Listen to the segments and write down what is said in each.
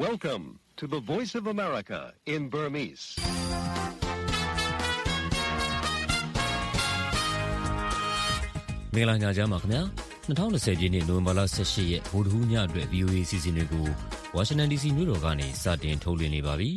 Welcome to the Voice of America in Burmese. မင်္ဂလာညချမ်းပါခင်ဗျာ2020ပြည့်နှစ်နိုဝင်ဘာလ18ရက်ဗုဒ္ဓဟူးညအတွက် VOA စီစဉ်တွေကိုဝါရှင်တန် DC မြို့တော်ကနေစတင်ထုတ်လွှင့်နေပါပြီ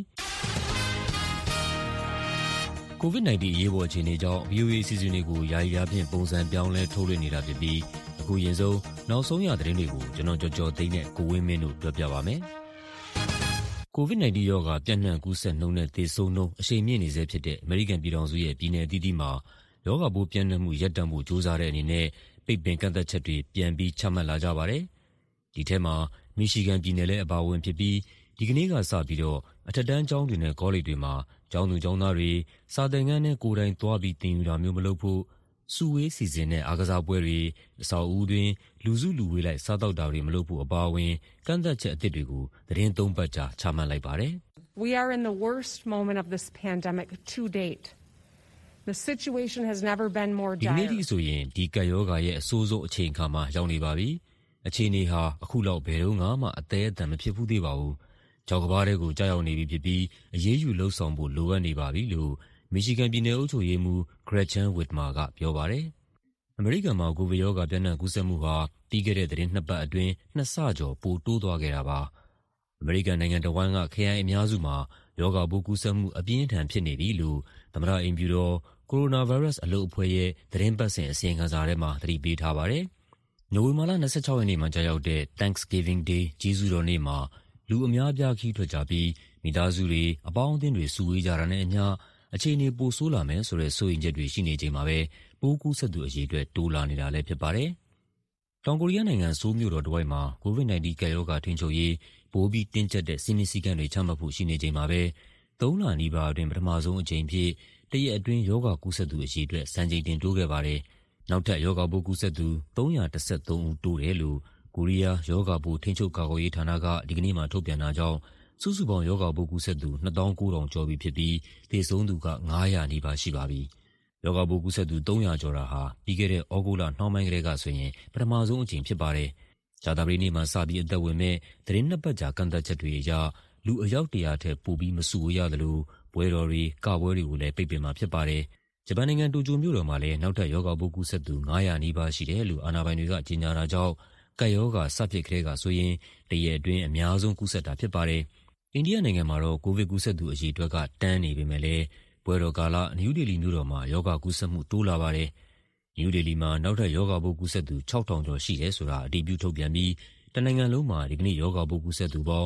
။ COVID-19 အရေးပေါ်အခြေအနေကြောင့် VOA စီစဉ်တွေကိုယာယီအားဖြင့်ပုံစံပြောင်းလဲထုတ်လွှင့်နေတာဖြစ်ပြီးအခုရင်ဆုံးနောက်ဆုံးရသတင်းတွေကိုကျွန်တော်ကြော်သိန်းနဲ့ကိုဝင်းမင်းတို့ပြောပြပါမယ်။ COVID-19 ရောဂါပြန့်နှံ့ကူးစက်နှုန်းနဲ့သေဆုံးနှုန်းအရှိန်မြင့်နေဆဲဖြစ်တဲ့အမေရိကန်ပြည်ထောင်စုရဲ့ပြည်နယ်အသီးသီးမှာရောဂါပိုးပြန့်နှံ့မှုရပ်တန့်ဖို့ကြိုးစားတဲ့အနေနဲ့ပိတ်ပင်ကန့်သတ်ချက်တွေပြန်ပြီးချမှတ်လာကြပါတယ်။ဒီထဲမှာမီရှီဂန်ပြည်နယ်လည်းအပါအဝင်ဖြစ်ပြီးဒီကနေ့ကစပြီးတော့အထက်တန်းကျောင်းတွေနဲ့ကောလိပ်တွေမှာကျောင်းသူကျောင်းသားတွေစာသင်ခန်းထဲကိုယ်တိုင်သွားပြီးသင်ယူတာမျိုးမလုပ်ဖို့စုဝေးစီစဉ်တဲ့အားကစားပွဲတွေအဆောက်အဦတွင်လူစုလူဝေးလိုက်စားသောက်တာတွေမလုပ်ဖို့အပါအဝင်ကန့်သတ်ချက်အသစ်တွေကိုသတင်း၃ပတ်ကြာချမှတ်လိုက်ပါတယ်။ We are in the worst moment of this pandemic to date. The situation has never been more dire. ဒီနေ့ထိဆိုရင်ဒီကပ်ရောဂါရဲ့အဆိုးဆုံးအချိန်အခါမှာရောက်နေပါပြီ။အခြေအနေဟာအခုလောက်ဘယ်တော့မှအသေးအတန်မဖြစ်ဘူးသေးပါဘူး။ကြောက်ကဘားတွေကိုကြောက်ရောက်နေပြီဖြစ်ပြီးအရေးယူလှုံ့ဆော်ဖို့လိုအပ်နေပါပြီလို့မီရှီဂန်ပြည်နယ်အုပ်ချုပ်ရေးမှူး Gretchen Whitmer ကပြောပါတယ်။အမေရိကန်မှာကိုဗစ်ရောဂါပြန့်နှံ့ကူးစက်မှုဟာပြီးခဲ့တဲ့သီတင်း2ပတ်အတွင်း2ဆကျော်ပိုတိုးသွားခဲ့တာပါ။အမေရိကန်နိုင်ငံတစ်ဝန်းကခရိုင်အများစုမှာရောဂါပိုးကူးစက်မှုအပြင်းအထန်ဖြစ်နေပြီလို့သမ္မတအိမ်ဖြူတော်ကိုရိုနာဗိုင်းရပ်စ်အလုပ်အဖွဲ့ရဲ့သတင်းပတ်စဉ်အစီရင်ခံစာထဲမှာသတိပေးထားပါတယ်။နိုဝင်ဘာလ26ရက်နေ့မှာကြာရောက်တဲ့ Thanksgiving Day ကျေးဇူးတော်နေ့မှာလူအများအပြားခရီးထွက်ကြပြီးမိသားစုတွေအပေါင်းအသင်းတွေစုဝေးကြတာနဲ့အမျှအခြေအနေပိုဆိုးလာမယ်ဆိုတဲ့စိုးရိမ်ချက်တွေရှိနေချိန်မှာပဲပိုးကူးစက်သူအရေအတွက်တိုးလာနေတာလည်းဖြစ်ပါတယ်။တောင်ကိုရီးယားနိုင်ငံဆိုးလ်မြို့တော်တစ်ဝိုက်မှာ COVID-19 ကပ်ရောဂါထိန်းချုပ်ရေးပိုပြီးတင်းကျပ်တဲ့စည်းမျဉ်းစည်းကမ်းတွေချမှတ်ဖို့ရှိနေချိန်မှာပဲ3လနီးပါးအတွင်းပထမဆုံးအကြိမ်ဖြစ်တရက်အတွင်းရောဂါကူးစက်သူအရေအတွက်စံချိန်တင်တိုးခဲ့ပါတယ်။နောက်ထပ်ရောဂါပိုးကူးစက်သူ313ဦးတိုးတယ်လို့ကိုရီးယားရောဂါပိုးထိန်းချုပ်ကာကွယ်ရေးဌာနကဒီကနေ့မှထုတ်ပြန်တာကြောင့်စုစုပေါင်းရောဂါပိုးကူးစက်သူ29,000ကျော်ပြီဖြစ်ပြီးသေဆုံးသူက900နီးပါးရှိပါပြီ။ရောဂါပိုးကူးစက်သူ300ကျော်တာဟာပြီးခဲ့တဲ့ဩဂုတ်လနှောင်းပိုင်းကတည်းကဆိုရင်ပထမဆုံးအကြိမ်ဖြစ်ပါတယ်။ကြာသပတေးနေ့မှာစပြီးအသက်ဝင်မဲ့သီတင်း2ပတ်ကြာကန့်သတ်ချက်တွေအရလူအယောက်100ထက်ပိုပြီးမစုဝေးရသလိုပွဲတော်တွေကပွဲတွေကိုလည်းပိတ်ပင်မှာဖြစ်ပါတယ်။ဂျပန်နိုင်ငံတိုကျိုမြို့တော်မှာလည်းနောက်ထပ်ရောဂါပိုးကူးစက်သူ900နီးပါးရှိတယ်လို့အာဏာပိုင်တွေကကြေညာတာကြောင့်ကပ်ရောဂါစဖြစ်ကတည်းကဆိုရင်တရက်အတွင်းအများဆုံးကူးစက်တာဖြစ်ပါတယ်။အိန္ဒိယနိုင်ငံမှာတော့ကိုဗစ်ကူးစက်သူအရေအတွက်ကတန်းနေပေမဲ့လည်းပွဲတော်ကာလနယူးဒေလီမြို့တော်မှာရောဂါကူးစက်မှုတိုးလာပါတယ်။နယူးဒေလီမှာနောက်ထပ်ရောဂါပိုးကူးစက်သူ6,000ကျော်ရှိတယ်ဆိုတာအတည်ပြုထုတ်ပြန်ပြီးတနိုင်ငံလုံးမှာဒီကနေ့ရောဂါပိုးကူးစက်သူပေါင်း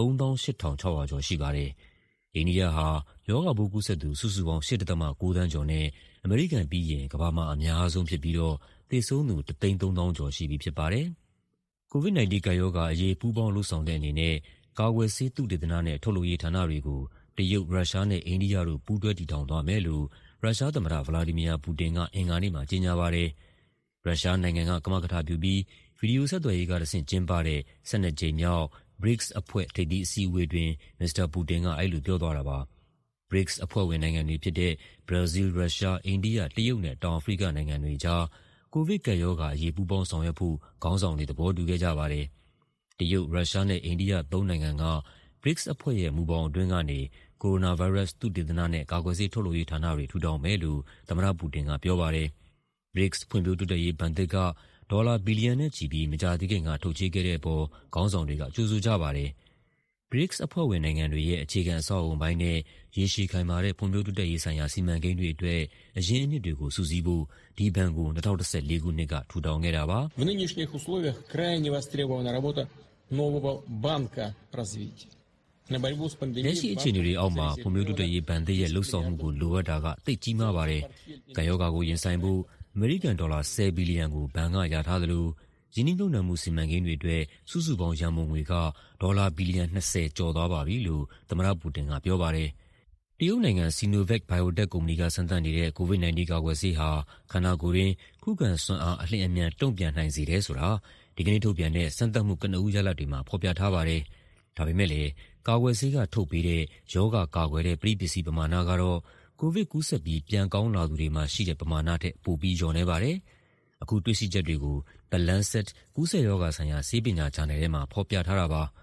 38,600ကျော်ရှိပါတယ်။အိန္ဒိယဟာရောဂါပိုးကူးစက်သူစုစုပေါင်း8.9 သန်းကျော်နဲ့အမေရိကန်ပြီးရင်ကမ္ဘာမှာအများဆုံးဖြစ်ပြီးတော့သေဆုံးသူ1,300,000ကျော်ရှိပြီဖြစ်ပါတယ်။ COVID-19 ကပ်ရောဂါအရေးပူးပေါင်းလုပ်ဆောင်တဲ့အနေနဲ့ကာကွယ်ဆေးသုတေသနနဲ့ထုတ်လုပ်ရေးဌာနတွေကိုတရုတ်၊ရုရှားနဲ့အိန္ဒိယတို့ပူးတွဲတည်ထောင်သွားမယ်လို့ရုရှားသမ္မတဗလာဒီမီယာပူတင်ကအင်္ဂါနေ့မှာကြေညာပါတယ်။ရုရှားနိုင်ငံကကမကထပြုပြီးဗီဒီယိုဆက်သွယ်ရေးကတဆင့်ကျင်းပတဲ့12ကြိမ်မြောက် BRICS အဖွဲ့ထိပ်သီးအစည်းအဝေးတွင်မစ္စတာပူတင်ကအဲ့လိုပြောသွားတာပါ။ BRICS အဖွဲ့ဝင်နိုင်ငံတွေဖြစ်တဲ့ဘရာဇီးလ်၊ရုရှား၊အိန္ဒိယ၊တရုတ်နဲ့တောင်အာဖရိကနိုင်ငံတွေကြားကိုဗစ်ကပ်ရောဂါအရေးပူးပေါင်းဆောင်ရွက်ဖို့ခေါင်းဆောင်တွေသဘောတူခဲ့ကြပါတယ်။တရုတ်၊ရုရှားနဲ့အိန္ဒိယ3နိုင်ငံက BRICS အဖွဲ့ရဲ့မူဘောင်အတွင်းကနေကိုရိုနာဗိုင်းရပ်စ်သုတေသနနဲ့ကာကွယ်ဆေးထုတ်လုပ်ရေးဌာနတွေထူထောင်မယ်လို့သမ္မတပူတင်ကပြောပါတယ်။ BRICS ဖွံ့ဖြိုးတိုးတက်ရေးဘဏ်သစ်ကဒေါ်လာဘီလီယံနဲ့ချီပြီးမကြာသေးခင်ကထုတ်ချေးခဲ့တဲ့အပေါ်ခေါင်းဆောင်တွေကကြိုဆိုကြပါတယ်။ BRICS အဖွဲ့ဝင်နိုင်ငံတွေရဲ့အခြေခံအဆောက်အအုံပိုင်းနဲ့ရေရှည်ခိုင်မာတဲ့ဖွံ့ဖြိုးတိုးတက်ရေးဆိုင်ရာစီမံကိန်းတွေအတွက်အရင်းအမြစ်တွေကိုစုစည်းဖို့ဒီဘဏ်ကို2014ခုနှစ်ကထူထောင်ခဲ့တာပါ။ В нынешних условиях крайне востребована работа нового банка развития. လက်ရှိအခြေအနေတွေအောက်မှာဖွံ့ဖြိုးတိုးတက်ရေးဘဏ်သစ်ရဲ့လှုပ်ဆောင်မှုကိုလိုအပ်တာကသိပ်ကြီးမားပါတယ်။ကပ်ရောဂါကိုရင်ဆိုင်ဖို့အမေရိကန်ဒေါ်လာ10ဘီလီယံကိုဘဏ်ကရထားသလိုရင်းနှီးမြှုပ်နှံမှုစီမံကိန်းတွေအတွက်စုစုပေါင်းရန်ပုံငွေကဒေါ်လာဘီလီယံ20ကျော်သွားပါပြီလို့သမ္မတပူတင်ကပြောပါတယ်။တရုတ်နိုင်ငံ Sinovac Biotech ကုမ္ပဏီကစမ်းသပ်နေတဲ့ COVID-19 ကာကွယ်ဆေးဟာခန္ဓာကိုယ်တွင်ခုခံစွမ်းအားအလျင်အမြန်တုံ့ပြန်နိုင်စေတယ်ဆိုတာဒီကနေ့ထုတ်ပြန်တဲ့စမ်းသပ်မှုကနဦးရလဒ်တွေမှာဖော်ပြထားပါတယ်။ဒါပေမဲ့လည်းကာကွယ်ဆေးကထုတ်ပေးတဲ့ရောဂါကာကွယ်တဲ့ပဋိပစ္စည်းပမာဏကတော့ကိုဗစ်ကူးစက်ပြီးပြန်ကောင်းလာသူတွေမှာရှိတဲ့ပမာဏထက်ပိုပြီးလျော့နည်းပါတယ်။အခုတွေ့ရှိချက်တွေကို The Lancet ကူးစက်ရောဂါဆိုင်ရာဆေးပညာဂျာနယ်ထဲမှာဖော်ပြထားတာပါ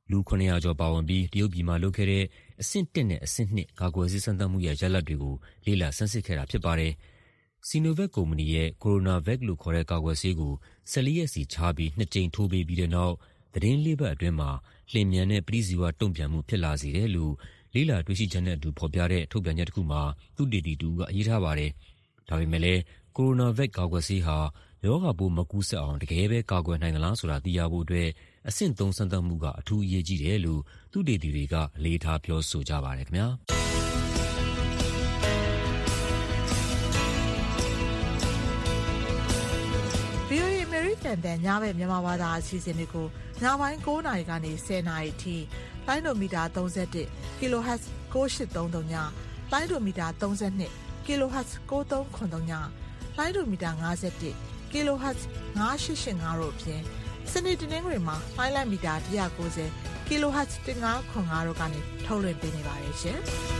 လူ900ကျော်ပါဝင်ပြီးတရုတ်ပြည်မှာလုပ်ခဲ့တဲ့အဆင့်1နဲ့အဆင့်2ကာကွယ်ဆေးစမ်းသပ်မှုရဲ့ရလဒ်တွေကိုလေ့လာဆန်းစစ်ခဲ့တာဖြစ်ပါတယ်။ Sinovac ကုမ္ပဏီရဲ့ CoronaVac လို့ခေါ်တဲ့ကာကွယ်ဆေးကို14 ရက်စီခြားပြီး2 ကြိမ်ထိုးပေးပြီးတဲ့နောက်သီတင်း4 ပတ်အတွင်းမှာလျင်မြန်တဲ့ပဋိဇီဝတုံ့ပြန်မှုဖြစ်လာစေတယ်လို့လေ့လာတွေ့ရှိချက်နဲ့အတူဖော်ပြတဲ့ထုတ်ပြန်ချက်တစ်ခုမှာသုတေသီတစ်ဦးကရေးထားပါတယ်။ဒါပေမဲ့လည်း CoronaVac ကာကွယ်ဆေးဟာရောဂါပိုးမကူးစက်အောင်တကယ်ပဲကာကွယ်နိုင်သလားဆိုတာသိရဖို့အတွက်အဆင့်3စမ်းသပ်မှုကအထူးအရေးကြီးတယ်လို့သုတေသီတွေကအလေးထားပြောဆိုကြပါတယ်ခင်ဗျာ။ VOA American တန်ညဘက်မြန်မာဘာသာအစီအစဉ်တွေကိုညပိုင်း9 နာရီကနေ10 နာရီအထိလိုင်းဒိုမီတာ31 kHz 9833ညလိုင်းဒိုမီတာ32 kHz 9393ညလိုင်းဒိုမီတာ51 kHz 9885တို့အပြင်စနေတနင်္ဂနွေမှာလိုင်းလမီတာ190 kHz 1505တို့ကနေထုတ်လွှင့်ပေးနေပါတယ်ရှင်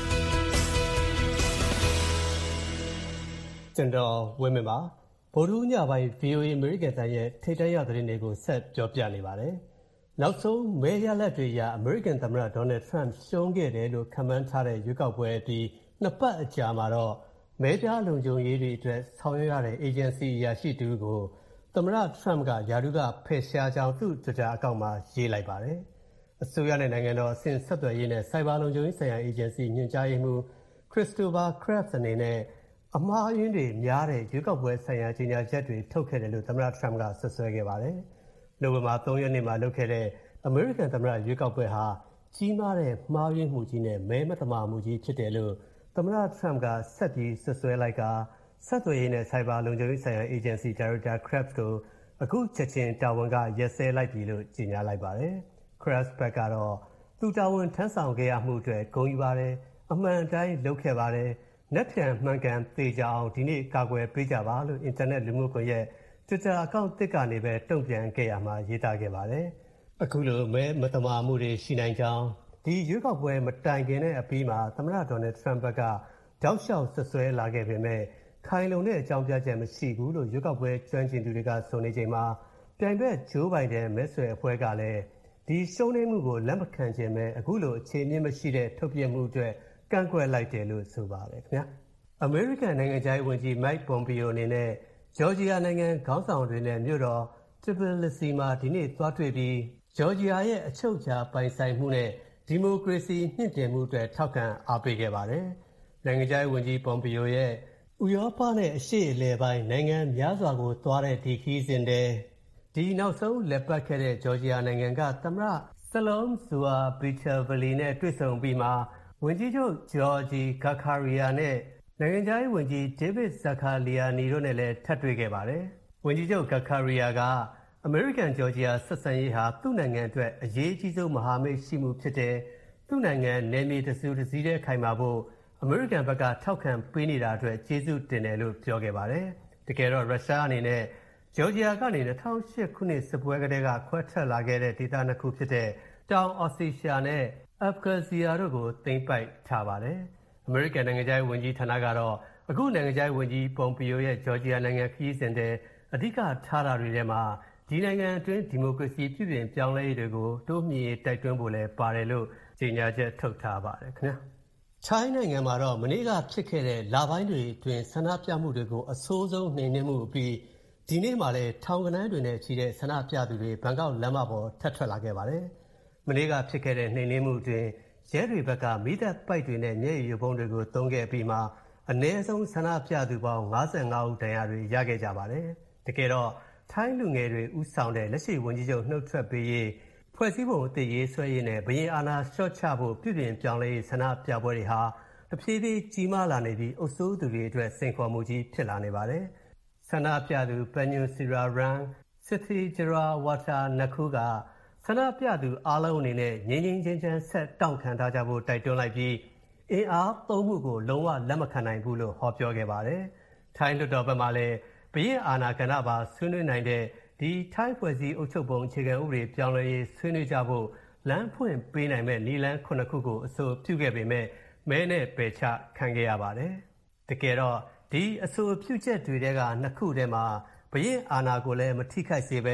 ။ကျွန်တော်ဝင်းမင်းပါဗုဒ္ဓညပိုင်း VOA American တန်ရဲ့ထိပ်တန်းရသတင်းတွေကိုဆက်ပြောပြနေပါတယ်။နောက်ဆုံးမဲရလဒ်တွေအရ American သမ္မတ Donald Trump ရှုံးခဲ့တယ်လို့ခန့်မှန်းထားတဲ့ရွေးကောက်ပွဲအပြီး2 ပတ်အကြာမှာတော့မဲပြားလုံခြုံရေးတွေအတွက်ဆောင်ရွက်ရတဲ့ agency အရာရှိတူကိုသမ္မတ Trump ကယာတုကဖယ်ရှားကြောင်းသူ့ Twitter အကောင့်မှာရေးလိုက်ပါတယ်။အစိုးရနဲ့နိုင်ငံတော်အဆင့်ဆက်သွယ်ရေးနဲ့စိုက်ဘာလုံခြုံရေးဆိုင်ရာ agency ညွှန်ကြားရေးမှူး Christopher Krebs အနေနဲ့အမှားအယွင်းတွေများတဲ့ရွေးကောက်ပွဲဆိုင်ရာကြေညာချက်တွေထုတ်ခဲ့တယ်လို့သမ္မတ Trump ကဆွဆွဲခဲ့ပါတယ်။နိုဝင်ဘာ 3 ရက်နေ့မှာလုပ်ခဲ့တဲ့ American သမ္မတရွေးကောက်ပွဲဟာကြီးမားတဲ့မှားယွင်းမှုကြီးနဲ့မဲမသမာမှုကြီးဖြစ်တယ်လို့သမ္မတ Trump ကဆက်ပြီးဆွဆွဲလိုက်ကဆက်သွယ်ရေးနဲ့စိုက်ဘာလုံခြုံရေးဆိုင်ရာ agency Director Krebs ကိုအခုချက်ချင်းတာဝန်ကရက်စဲလိုက်ပြီလို့ကြေညာလိုက်ပါတယ်။ Krebs ဘက်ကတော့သူတာဝန်ထမ်းဆောင်ခဲ့ရမှုအတွက်ဂုဏ်ယူပါတယ်။အမှန်တိုင်းလုပ်ခဲ့ပါတယ်။လက်ပြန်မှန်ကန်သေချာအောင်ဒီနေ့ကာကွယ်ပေးကြပါလို့အင်တာနက်လူမှုကွန်ရက် Twitter အကောင့်တစ်ကနေပဲတုံ့ပြန်ခဲ့ရမှာရေးသားခဲ့ပါတယ်။အခုလိုမဲမသမာမှုတွေရှိနိုင်ကြောင်းဒီရွေးကောက်ပွဲမတိုင်ခင်တဲ့အပြီးမှာသမ္မတ Donald Trump ဘက်ကတောက်လျှောက်ဆွဆွဲလာခဲ့ပေမဲ့ခိုင်လုံတဲ့အကြောင်းပြချက်မရှိဘူးလို့ရွေးကောက်ပွဲကျွမ်းကျင်သူတွေကဆိုနေချိန်မှာပြိုင်ဘက် Joe Biden မဲဆွယ်အဖွဲ့ကလည်းဒီရှုံးနိမ့်မှုကိုလက်မခံခြင်းပဲအခုလိုအခြေအမြင့်မရှိတဲ့ထုတ်ပြန်မှုအတွက်ကန့်ကွက်လိုက်တယ်လို့ဆိုပါတယ်ခင်ဗျာ။ American နိုင်ငံခြားရေးဝန်ကြီး Mike Pompeo အနေနဲ့ဂျော်ဂျီယာနိုင်ငံခေါင်းဆောင်တွေနဲ့မြို့တော် Tbilisi မှာဒီနေ့သွားတွေ့ပြီးဂျော်ဂျီယာရဲ့အချုပ်အခြာပိုင်ဆိုင်မှုနဲ့ဒီမိုကရေစီမြင့်တင်မှုအတွက်ထောက်ခံအားပေးခဲ့ပါတယ်။နိုင်ငံခြားရေးဝန်ကြီး Pompeo ရဲ့ဥရောပနဲ့အရှေ့အလယ်ပိုင်းနိုင်ငံများစွာကိုသွားတဲ့ဒီခီးစဉ်တဲ့ဒီနောက်ဆုံးလက်ပတ်ခဲ့တဲ့ဂျော်ဂျီယာနိုင်ငံကသမ္မတ Salom Zurabishvili နဲ့တွေ့ဆုံပြီးမှဝန်ကြီးချုပ် Georgi Gakaria နဲ့နိုင်ငံခြားရေးဝန်ကြီး David Zakaliani တို့နဲ့လည်းထပ်တွေ့ခဲ့ပါတယ်။ဝန်ကြီးချုပ် Gakaria ကအမေရိကန်ဂျော်ဂျီယာဆက်ဆံရေးဟာသူ့နိုင်ငံအတွက်အရေးအကြီးဆုံးမဟာမိတ်ရှိမှုဖြစ်တယ်။သူ့နိုင်ငံနယ်မြေတစ်စုတစ်စည်းတည်းခိုင်မာဖို့အမေရိကန်ဘက်ကထောက်ခံပေးနေတာအတွက်ကျေးဇူးတင်တယ်လို့ပြောခဲ့ပါတယ်။တကယ်တော့ရုရှားအနေနဲ့ဂျော်ဂျီယာကနေ2008ခုနှစ်စစ်ပွဲကတည်းကခွဲထွက်လာခဲ့တဲ့ဒေသနှစ်ခုဖြစ်တဲ့တောင်အော်စီရှာနဲ့အဖဂန်စီယာတို့ကိုသိမ်းပိုက်ထားပါတယ်။အမေရိကန်နိုင်ငံခြားရေးဝန်ကြီးဌာနကတော့အခုနိုင်ငံခြားရေးဝန်ကြီးပွန်ပီယိုရဲ့ဂျော်ဂျီယာနိုင်ငံခရီးစဉ်တဲ့အဓိကထားတာတွေထဲမှာဒီနိုင်ငံအတွင်းဒီမိုကရေစီပြုပြင်ပြောင်းလဲရေးတွေကိုတိုးမြှင့်တိုက်တွန်းဖို့လည်းပါတယ်လို့ကြေညာချက်ထုတ်ထားပါတယ်ခင်ဗျာ။ထိုင်းနိုင်ငံမှာတော့မနေ့ကဖြစ်ခဲ့တဲ့လပိုင်းတွေအတွင်းဆန္ဒပြမှုတွေကိုအဆိုးဆုံးနှိမ်နင်းမှုအပြီးဒီနေ့မှလည်းထောင်ကနန်းတွေနဲ့ချီတဲ့ဆန္ဒပြသူတွေဘန်ကောက်လမ်းမပေါ်ထပ်ထွက်လာခဲ့ပါတယ်။မနေ့ကဖြစ်ခဲ့တဲ့နှိမ်နင်းမှုအတွင်းရဲတွေဘက်ကမိသက်ပိုက်တွေနဲ့မျက်ရည်ယိုဗုံးတွေကိုသုံးခဲ့ပြီးမှအနည်းဆုံးဆန္ဒပြသူပေါင်း55ဦးဒဏ်ရာတွေရခဲ့ကြပါတယ်။တကယ်တော့ထိုင်းလူငယ်တွေဥဆောင်တဲ့လက်ရှိဝန်ကြီးချုပ်နှုတ်ထွက်ပေးရေးဖွဲ့စည်းပုံအသစ်ရေးဆွဲရေးနဲ့ဘရင်အာဏာလျှော့ချဖို့ပြုပြင်ပြောင်းလဲရေးဆန္ဒပြပွဲတွေဟာတဖြည်းဖြည်းကြီးမားလာနေပြီးအုပ်စိုးသူတွေအတွက်စိန်ခေါ်မှုကြီးဖြစ်လာနေပါတယ်။ဆန္ဒပြသူပညွန်စီရာရန်စစ်တီဂျရာဝါတာနခုကဆန္ဒပြသူအားလုံးအနေနဲ့ငြိမ်းငြိမ်းချမ်းချမ်းဆက်တောင့်ခံထားကြဖို့တိုက်တွန်းလိုက်ပြီးအင်အားသုံးမှုကိုလုံးဝလက်မခံနိုင်ဘူးလို့ဟောပြောခဲ့ပါတယ်။ထိုင်းလွှတ်တော်ဘက်မှလည်းဘရင်အာဏာကဏ္ဍပါဆွေးနွေးနိုင်တဲ့ဒီထိုင်းဖွဲ့စည်းအုပ်ချုပ်ပုံအခြေခံဥပဒေပြောင်းလဲရေးဆွေးနွေးကြဖို့လမ်းဖွင့်ပေးနိုင်မဲ့နည်းလမ်း9ခုကိုအဆိုပြုခဲ့ပေမဲ့မဲနဲ့ပယ်ချခံခဲ့ရပါတယ်။တကယ်တော့ဒီအဆိုပြုချက်တွေထဲက2ခုထဲမှာဘရင်အာဏာကိုလည်းမထိခိုက်စေပဲ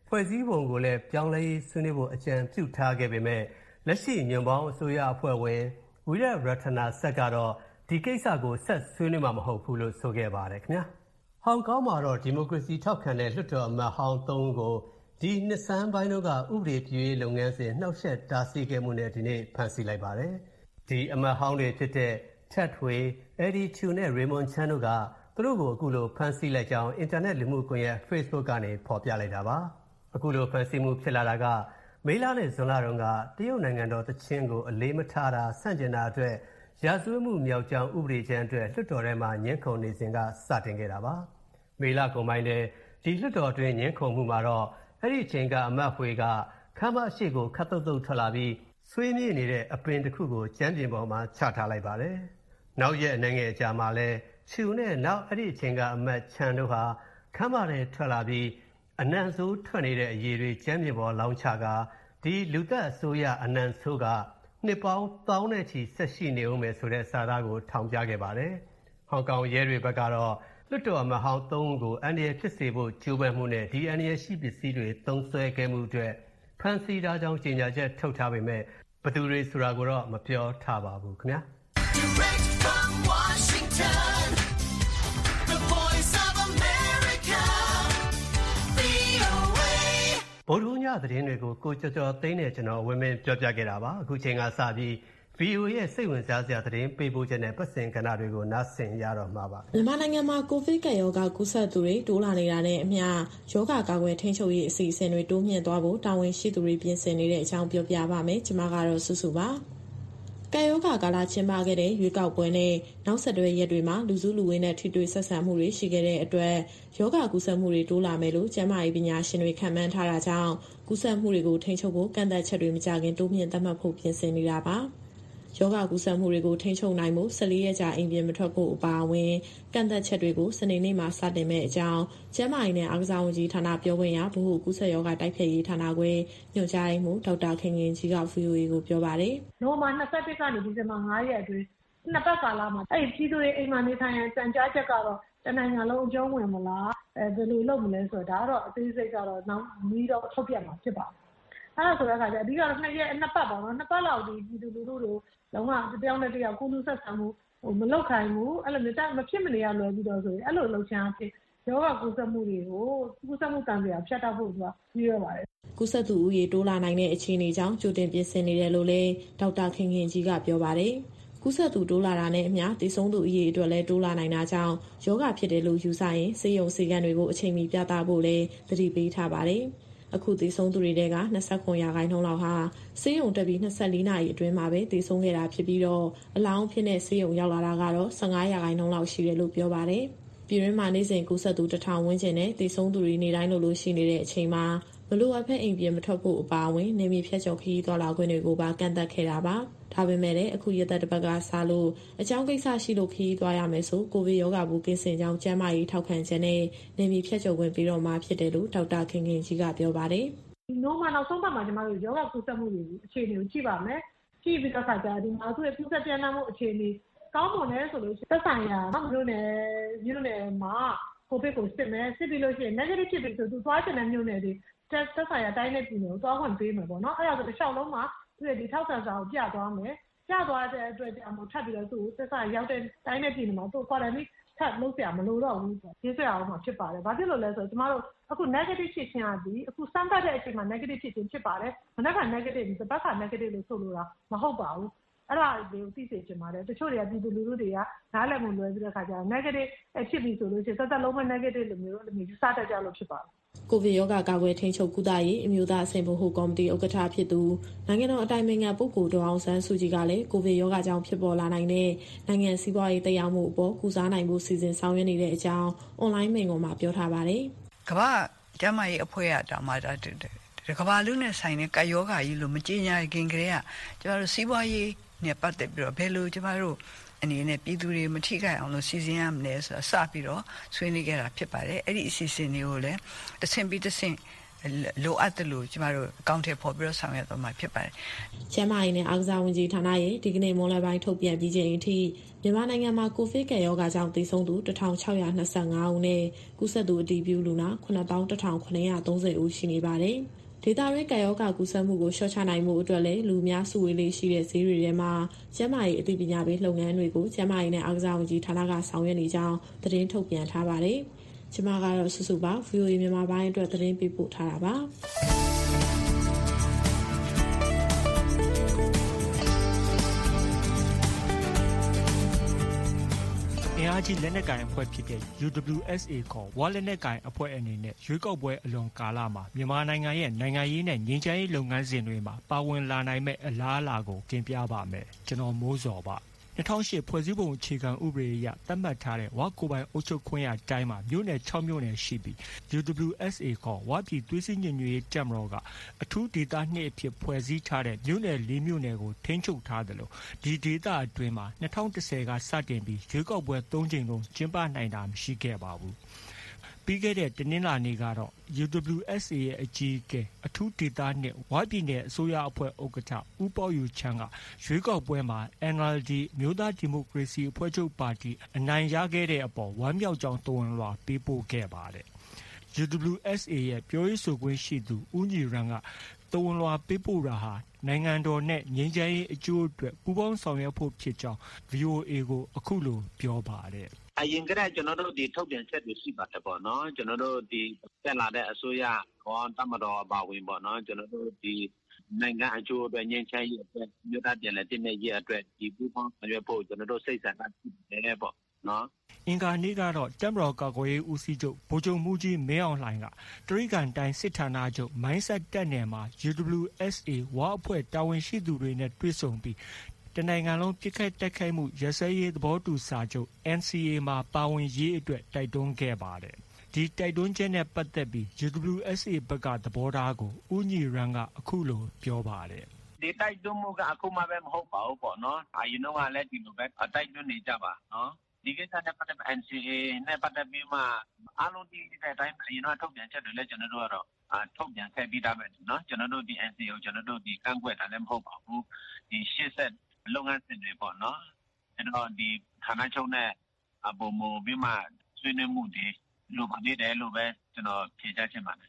ဖွဲ့စည်းပုံကိုလည်းပြောင်းလဲရေးဆွေးနွေးဖို့အကြံပြုထားခဲ့ပေမဲ့လက်ရှိညွန့်ပေါင်းအစိုးရအဖွဲ့ဝင်ဝိရတ်ရတနာဆက်ကတော့ဒီကိစ္စကိုဆက်ဆွေးနွေးမှာမဟုတ်ဘူးလို့ဆိုခဲ့ပါတယ်ခင်ဗျာဟောင်ကောင်မှာတော့ဒီမိုကရေစီထောက်ခံတဲ့လွှတ်တော်အမတ်ဟောင်း3ဦးကိုဒီနှစ်ဆန်းပိုင်းတို့ကဥပဒေပြုရေးလုပ်ငန်းစဉ်နှောက်ယှက်တားဆီးခဲ့မှုနဲ့ဒီနေ့ဖမ်းဆီးလိုက်ပါတယ်ဒီအမတ်ဟောင်းတွေဖြစ်တဲ့ထက်ထွေအဒီချူနဲ့ရေမွန်ချန်တို့ကသူတို့ကိုအခုလိုဖမ်းဆီးလိုက်ကြောင်းအင်တာနက်လူမှုကွန်ရက် Facebook ကနေဖော်ပြလိုက်တာပါအခုလိုဖမ်းဆီးမှုဖြစ်လာတာကမေလနဲ့ဇွန်လတုန်းကတရုတ်နိုင်ငံတော်တချင်းကိုအလေးမထားတာဆန့်ကျင်တာအတွက်ရာဇဝတ်မှုမြောက်ကြောင်းဥပဒေချမ်းအတွက်လွှတ်တော်ထဲမှာညှင်းခုန်နေစဉ်ကစတင်ခဲ့တာပါမေလကုန်ပိုင်းတဲ့ဒီလွှတ်တော်အတွင်းညှင်းခုန်မှုမှာတော့အဲ့ဒီအချိန်ကအမတ်ဖွေကခမ်းမရှိကိုခတ်တုတ်တုတ်ထွက်လာပြီးဆွေးမြေ့နေတဲ့အပင်တစ်ခုကိုကျမ်းပြင်ပေါ်မှာချထားလိုက်ပါတယ်နောက်ရက်အနေငယ်ကြာမှလဲချူနဲ့နောက်အဲ့ဒီအချိန်ကအမတ်ချန်တို့ဟာခမ်းမထဲထွက်လာပြီးအနံဆိုးထွက်နေတဲ့အရေးတွေကျမ်းပြင်ပေါ်လောင်းချကာဒီလူသက်အစိုးရအနံဆိုးကနှစ်ပေါင်းသောင်းနဲ့ချီဆက်ရှိနေဦးမယ်ဆိုတဲ့စာသားကိုထောင်ပြခဲ့ပါတယ်ဟောင်ကောင်ရဲတွေဘက်ကတော့လွှတ်တော်အမတ်ဟောင်း3ဦးကိုအန္တရာယ်ဖြစ်စေဖို့ကြိုးပမ်းမှုနဲ့ဒီအန္တရာယ်ရှိပစ္စည်းတွေသုံးစွဲခဲ့မှုအတွက်ဖမ်းဆီးထားကြောင်းကြေညာချက်ထုတ်ထားပေမဲ့ဘယ်သူတွေဆိုတာကိုတော့မပြောထားပါဘူးခင်ဗျာ Direct from Washington, the voice of America, VOA. ဗုဒ္ဓညသတင်းတွေကိုကိုကျော်ကျော်သိန်းနဲ့ကျွန်တော်ဝင်းမင်းပြောပြခဲ့တာပါအခုချိန်ကစပြီး VOA ရဲ့စိတ်ဝင်စားစရာသတင်းပေးပို့ချက်နဲ့ပတ်စင်ကဏ္ဍတွေကိုနားဆင်ရတော့မှာပါမြန်မာနိုင်ငံမှာကိုဗစ်ကပ်ရောဂါကူးစက်သူတွေတိုးလာနေတာနဲ့အမျှရောဂါကာကွယ်ထိန်းချုပ်ရေးအစီအစဉ်တွေတိုးမြှင့်သွားဖို့တာဝန်ရှိသူတွေပြင်ဆင်နေတဲ့အကြောင်းပြောပြပါမယ်ကျွန်မကတော့စုစုပါကပ်ရောဂါကာလကျင်းပခဲ့တဲ့ရွေးကောက်ပွဲနဲ့နောက်ဆက်တွဲရက်တွေမှာလူစုလူဝေးနဲ့ထိတွေ့ဆက်ဆံမှုတွေရှိခဲ့တဲ့အတွက်ရောဂါကူးစက်မှုတွေတိုးလာမယ်လို့ကျန်းမာရေးပညာရှင်တွေခန့်မှန်းထားတာကြောင့်ကူးစက်မှုတွေကိုထိန်းချုပ်ဖို့ကန့်သတ်ချက်တွေမကြခင်တိုးမြှင့်သတ်မှတ်ဖို့ပြင်ဆင်နေတာပါရောဂါကူးစက်မှုတွေကိုထိန်းချုပ်နိုင်မှု14ရက်ကြာအိမ်ပြင်မထွက်ဖို့အပါအဝင်ကန့်သတ်ချက်တွေကိုစနေနေ့မှာစတင်မဲ့အကြောင်းကျန်းမာရေးနဲ့အားကစားဝန်ကြီးဌာနပြောခွင့်ရဗဟိုကူးစက်ရောဂါတိုက်ဖျက်ရေးဌာနခွဲညွှန်ကြားရေးမှူးဒေါက်တာခင်ခင်ကြီးက VOA ကိုပြောပါတယ်။နိုဝင်ဘာ21ကနေဒီဇင်ဘာ9ရက်အတွင်းနှစ်ပတ်ကာလမှာအဲ့ဒီပြည်သူတွေအိမ်မှာနေထိုင်ရန်စံကြားချက်ကတော့တနိုင်ငံလုံးအကျုံးဝင်မလားဘယ်လိုလုပ်မလဲဆိုတော့ဒါကတော့အသေးစိတ်ကတော့နောက်ပြီးတော့ထုတ်ပြမှာဖြစ်ပါတယ်။အဲ့ဒါဆိုတဲ့အခါကျအဓိကတော့နှစ်ပတ်ပေါ့နော်နှစ်ပတ်လောက်ဒီပြည်သူလူထုတို့လုံးဝတယောက်နဲ့တယောက်ကိုလူဆက်ဆံမှုမလောက်ခိုင်းဘူးအဲ့လိုမျိုးမဖြစ်မနေရလွယ်ပြီးတော့ဆိုရင်အဲ့လိုလှုပ်ရှားဖြစ်ရောဂါကူးစက်မှုတွေကိုကူးစက်မှုတန်ပြန်ဖြတ်တောက်ဖို့ဆိုတာပြီးရပါတယ်ကူးစက်သူဦးရေတိုးလာနိုင်တဲ့အခြေအနေကြောင့်ကြိုတင်ပြင်ဆင်နေတယ်လို့လည်းဒေါက်တာခင်ခင်ကြီးကပြောပါတယ်ကူးစက်သူတိုးလာတာနဲ့အမျှတည်ဆုံးသူအရေးအတွက်လည်းတိုးလာနိုင်တာကြောင့်ယောဂဖြစ်တယ်လို့ယူဆရင်ဆေးရုံဆေးကန်းတွေကိုအချိန်မီပြသဖို့လည်းသတိပေးထားပါတယ်အခုတည်ဆုံးသူတွေက29%လောက်ဟာဆေးရုံတက်ပြီး24နာရီအတွင်းမှာပဲတည်ဆုံးခဲ့တာဖြစ်ပြီးတော့အလောင်းဖြစ်တဲ့ဆေးရုံရောက်လာတာကတော့15%လောက်ရှိတယ်လို့ပြောပါတယ်ပြည်တွင်းမှာနေ့စဉ်ကူးစက်သူ1000ဝန်းကျင်နဲ့တည်ဆုံးသူတွေနေတိုင်းလိုရှိနေတဲ့အချိန်မှာဘလို့အဖက်အိမ်ပြင်မထွက်ဖို့အပါအဝင်နေမြေဖြတ်ကျော်ခရီးသွားလာခွင့်တွေကိုပါကန့်သတ်ခဲ့တာပါဒါပေမဲ့လည်းအခုရက်သက်တစ်ပတ်ကစားလို့အကြောင်းကိစ္စရှိလို့ခရီးသွားရမယ်ဆိုကိုဗစ်ရောဂါဘူးကင်းစင်ကြောင်းကျန်းမာရေးထောက်ခံချက်နဲ့နေမြေဖြတ်ကျော်ခွင့်ပြီးတော့မှဖြစ်တယ်လို့ဒေါက်တာခင်ခင်ကြီးကပြောပါတယ်နိုမနောက်ဆုံးပတ်မှာကျမတို့ယောဂကူးစက်မှုတွေအခြေအနေကိုကြည့်ပါမယ်ကြည့်ပြီးတော့ခါကြဒီမှာသူ့ရဲ့ကူးစက်ပြန်လာမှုအခြေအနေကောင်းမွန်တယ်ဆိုလို့သက်ဆိုင်ရာမြို့နယ်မှာကိုဗစ်ကိုစစ်မယ်စစ်ပြီးလို့ရှိရင် negative ဖြစ်ပြီဆိုသူသွားချင်တဲ့မြို့နယ်တွေသက်ဆိုင်ရာတိုင်းနဲ့ပြည်နယ်ကိုသွားခွင့်ပေးမယ်ပေါ့နော်အဲ့ဒါဆိုတစ်လျှောက်လုံးမှာသူ့ရဲ့ဒီထောက်ခံစာကိုပြသွားမယ်ပြသွားတဲ့အတွက်ကြောင့်ထပ်ပြီးတော့သူ့သက်ဆိုင်ရောက်တဲ့တိုင်းနဲ့ပြည်နယ်မှာသူ့ quarantine ထပ်လုပ်เสียမလို့တော့ဘူးရေးစရာအောင်မှာဖြစ်ပါတယ်။ဘာဖြစ်လို့လဲဆိုတော့ကျမတို့အခု negative ဖြစ်ခြင်းအပြင်အခုစမ်းသပ်တဲ့အချိန်မှာ negative ဖြစ်ခြင်းဖြစ်ပါတယ်။မနက်က negative ဒီဘက်က negative လို့ဆိုလိုတာမဟုတ်ပါဘူး။အဲ့ဒါတွေကိုသိစေချင်ပါတယ်။တချို့တွေကပြည်သူလူထုတွေကနားလည်မှုလွဲပြီးတဲ့အခါကျတော့ negative ဖြစ်ပြီဆိုလို့ရှိရင်သက်သက်လုံးမဲ့ negative လို့မျိုးယူဆတတ်ကြလို့ဖြစ်ပါတယ်။ကိုဗစ်ရောဂါကာကွယ်ထိန်းချုပ်ကုသရေးအမျိုးသားအဆင့်ဗဟိုကော်မတီဥက္ကဋ္ဌဖြစ်သူနိုင်ငံတော်အတိုင်ပင်ခံပုဂ္ဂိုလ်ဒေါ်အောင်ဆန်းစုကြည်ကလည်းကိုဗစ်ရောဂါကြောင့်ဖြစ်ပေါ်လာနိုင်တဲ့နိုင်ငံစီးပွားရေးသက်ရောက်မှုအပေါ်ကုစားနိုင်ဖို့စီစဉ်ဆောင်ရွက်နေတဲ့အကြောင်းအွန်လိုင်းမိန့်ခွန်းမှာပြောထားပါတယ်။ကမ္ဘာကျန်းမာရေးအဖွဲ့ကတောင်မှကမ္ဘာလူနဲ့ဆိုင်တဲ့ကာယောဂါကြီးလို့မကြေညာခင်ကတည်းကကျမတို့စီးပွားရေးနဲ့ပတ်သက်ပြီးတော့ဘယ်လိုကျမတို့အနေနဲ့ပြည်သူတွေမထိခိုက်အောင်လို့စီစဉ်ရမလဲဆိုတာစပြီးတော့ဆွေးနွေးခဲ့တာဖြစ်ပါတယ်အဲ့ဒီအစီအစဉ်တွေကိုလည်းတစ်ဆင့်ပြီးတစ်ဆင့်လိုအပ်တယ်လို့ကျမတို့အကောင့်ထဲပေါ်ပြီးတော့ဆောင်ရွက်သွားမှာဖြစ်ပါတယ်ကျန်းမာရေးနဲ့အားကစားဝန်ကြီးဌာနရဲ့ဒီကနေ့မွန်းလွဲပိုင်းထုတ်ပြန်ပြီးချိန်အထိမြန်မာနိုင်ငံမှာကိုဗစ်ကပ်ရောဂါကြောင့်သေဆုံးသူ1625ဦးနဲ့ကူးစက်သူအတည်ပြုလူနာ91,930 ဦးရှိနေပါတယ်။ဒေသတွင်းကပ်ရောဂါကူးစက်မှုကိုလျှော့ချနိုင်မှုအတွက်လည်းလူအများစုဝေးလေးရှိတဲ့ဈေးတွေထဲမှာကျန်းမာရေးအသိပညာပေးလုပ်ငန်းတွေကိုကျန်းမာရေးနဲ့အားကစားဝန်ကြီးဌာနကဆောင်ရွက်နေကြောင်းသတင်းထုတ်ပြန်ထားပါတယ်။ကျွန်မကတော့စုစုပါ VOA မြန်မာပိုင်းအတွက်သတင်းပေးပို့ထားတာပါ။အားကြီးလက်နက်ကိုင်အဖွဲ့ဖြစ်တဲ့ UWSA ခေါ်ဝါလက်နက်ကိုင်အဖွဲ့အနေနဲ့ရွေးကောက်ပွဲအလွန်ကာလမှာမြန်မာနိုင်ငံရဲ့နိုင်ငံရေးနဲ့ငြိမ်းချမ်းရေးလုပ်ငန်းစဉ်တွေမှာပါဝင်လာနိုင်မဲ့အလားအလာကိုတင်ပြပါမယ်။ကျွန်တော်မိုးစော်ပါ2008ဖွဲ့စည်းပုံအခြေခံဥပဒေအရသတ်မှတ်ထားတဲ့ဝါကိုပိုင်အုပ်ချုပ်ခွင့်ရတိုင်းမှာမြို့နယ်6မြို့နယ်ရှိပြီး UWSA ခေါ်ဝါပြည်သွေးစည်းညီညွတ်ရေးတပ်မတော်ကအထူးဒေသ2အဖြစ်ဖွဲ့စည်းထားတဲ့မြို့နယ်4မြို့နယ်ကိုထိန်းချုပ်ထားတယ်လို့ဒီဒေသအတွင်းမှာ2010ကစတင်ပြီးရွေးကောက်ပွဲ3ကြိမ်လုံးကျင်းပနိုင်တာမရှိခဲ့ပါဘူး။ပြီးခဲ့တဲ့တနင်္လာနေ့ကတော့ UWSA ရဲ့အကြီးအကဲအထူးဒေသနဲ့ဝါပြည်နယ်အစိုးရအဖွဲ့ဥက္ကဋ္ဌဦးပေါယူချမ်းကရွေးကောက်ပွဲမှာ NLD မြို့သားဒီမိုကရေစီအဖွဲ့ချုပ်ပါတီအနိုင်ရခဲ့တဲ့အပေါ်ဝမ်းမြောက်ကြောင်းသဝဏ်လွှာပေးပို့ခဲ့ပါတယ်။ UWSA ရဲ့ပြောရေးဆိုခွင့်ရှိသူဦးညီရန်ကသဝဏ်လွှာပေးပို့တာဟာနိုင်ငံတော်နဲ့ငြိမ်းချမ်းရေးအကျိုးအတွက်ပူးပေါင်းဆောင်ရွက်ဖို့ဖြစ်ကြောင်း VOA ကိုအခုလိုပြောပါတယ်အရင်ကတည်းကကျွန်တော်တို့ဒီထုတ်ပြန်ချက်တွေရှိပါတယ်ပေါ့နော်ကျွန်တော်တို့ဒီတက်လာတဲ့အစိုးရခေါ်တမတော်အပါဝင်ပေါ့နော်ကျွန်တော်တို့ဒီနိုင်ငံအကျိုးအတွက်ငြိမ်းချမ်းရေးအတွက်မြို့သားပြည်နယ်တည်မြဲရေးအတွက်ဒီပူးပေါင်းဆောင်ရွက်ဖို့ကျွန်တော်တို့စိတ်ဆန္ဒရှိတယ်ပေါ့နော်အင်္ဂါနေ့ကတော့တပ်မတော်ကာကွယ်ရေးဦးစီးချုပ်ဗိုလ်ချုပ်မှူးကြီးမင်းအောင်လှိုင်ကတရိကန်တိုင်းစစ်ဌာနချုပ်မိုင်းဆက်တပ်နယ်မှာ UWSA ဝါအဖွဲ့တာဝန်ရှိသူတွေနဲ့တွေ့ဆုံပြီးတနိုင်ငံလုံးပြစ်ခတ်တိုက်ခိုက်မှုရစဲရေးသဘောတူစာချုပ် NCA မှာပါဝင်ရေးအတွက်တိုက်တွန်းခဲ့ပါတယ်။ဒီတိုက်တွန်းချက်နဲ့ပတ်သက်ပြီး UWSA ဘက်ကသဘောထားကိုဦးညီရန်ကအခုလိုပြောပါတယ်။ဒီတိုက်တွန်းမှုကအခုမှပဲမဟုတ်ပါဘူးပေါ့နော်။အရင်ကလည်းဒီလိုပဲတိုက်တွန်းနေကြပါနော်။ဒီကိစ္စနဲ့ပတ်သက် NCA နဲ့ပတ်သက်ပြီးမှအားလုံးဒီတဲ့အတိုင်းအရင်ကထုတ်ပြန်ချက်တွေလည်းကျွန်တော်တို့ကတော့ထုတ်ပြန်ခဲ့ပြီးသားပဲနော်။ကျွန်တော်တို့ဒီ NCA ကိုကျွန်တော်တို့ဒီကန့်ကွက်တာလည်းမဟုတ်ပါဘူး။ဒီရှေ့ဆက်လုပ်ငန်းစဉ်တွေပေါ့နော်အဲ့တော့ဒီဌာနချုပ်နဲ့ပုံမူပြီးမှဆွေးနွေးမှုတွေလိုပါသေးတယ်လို့ပဲကျွန်တော်ဖြေကြားချင်ပါတယ်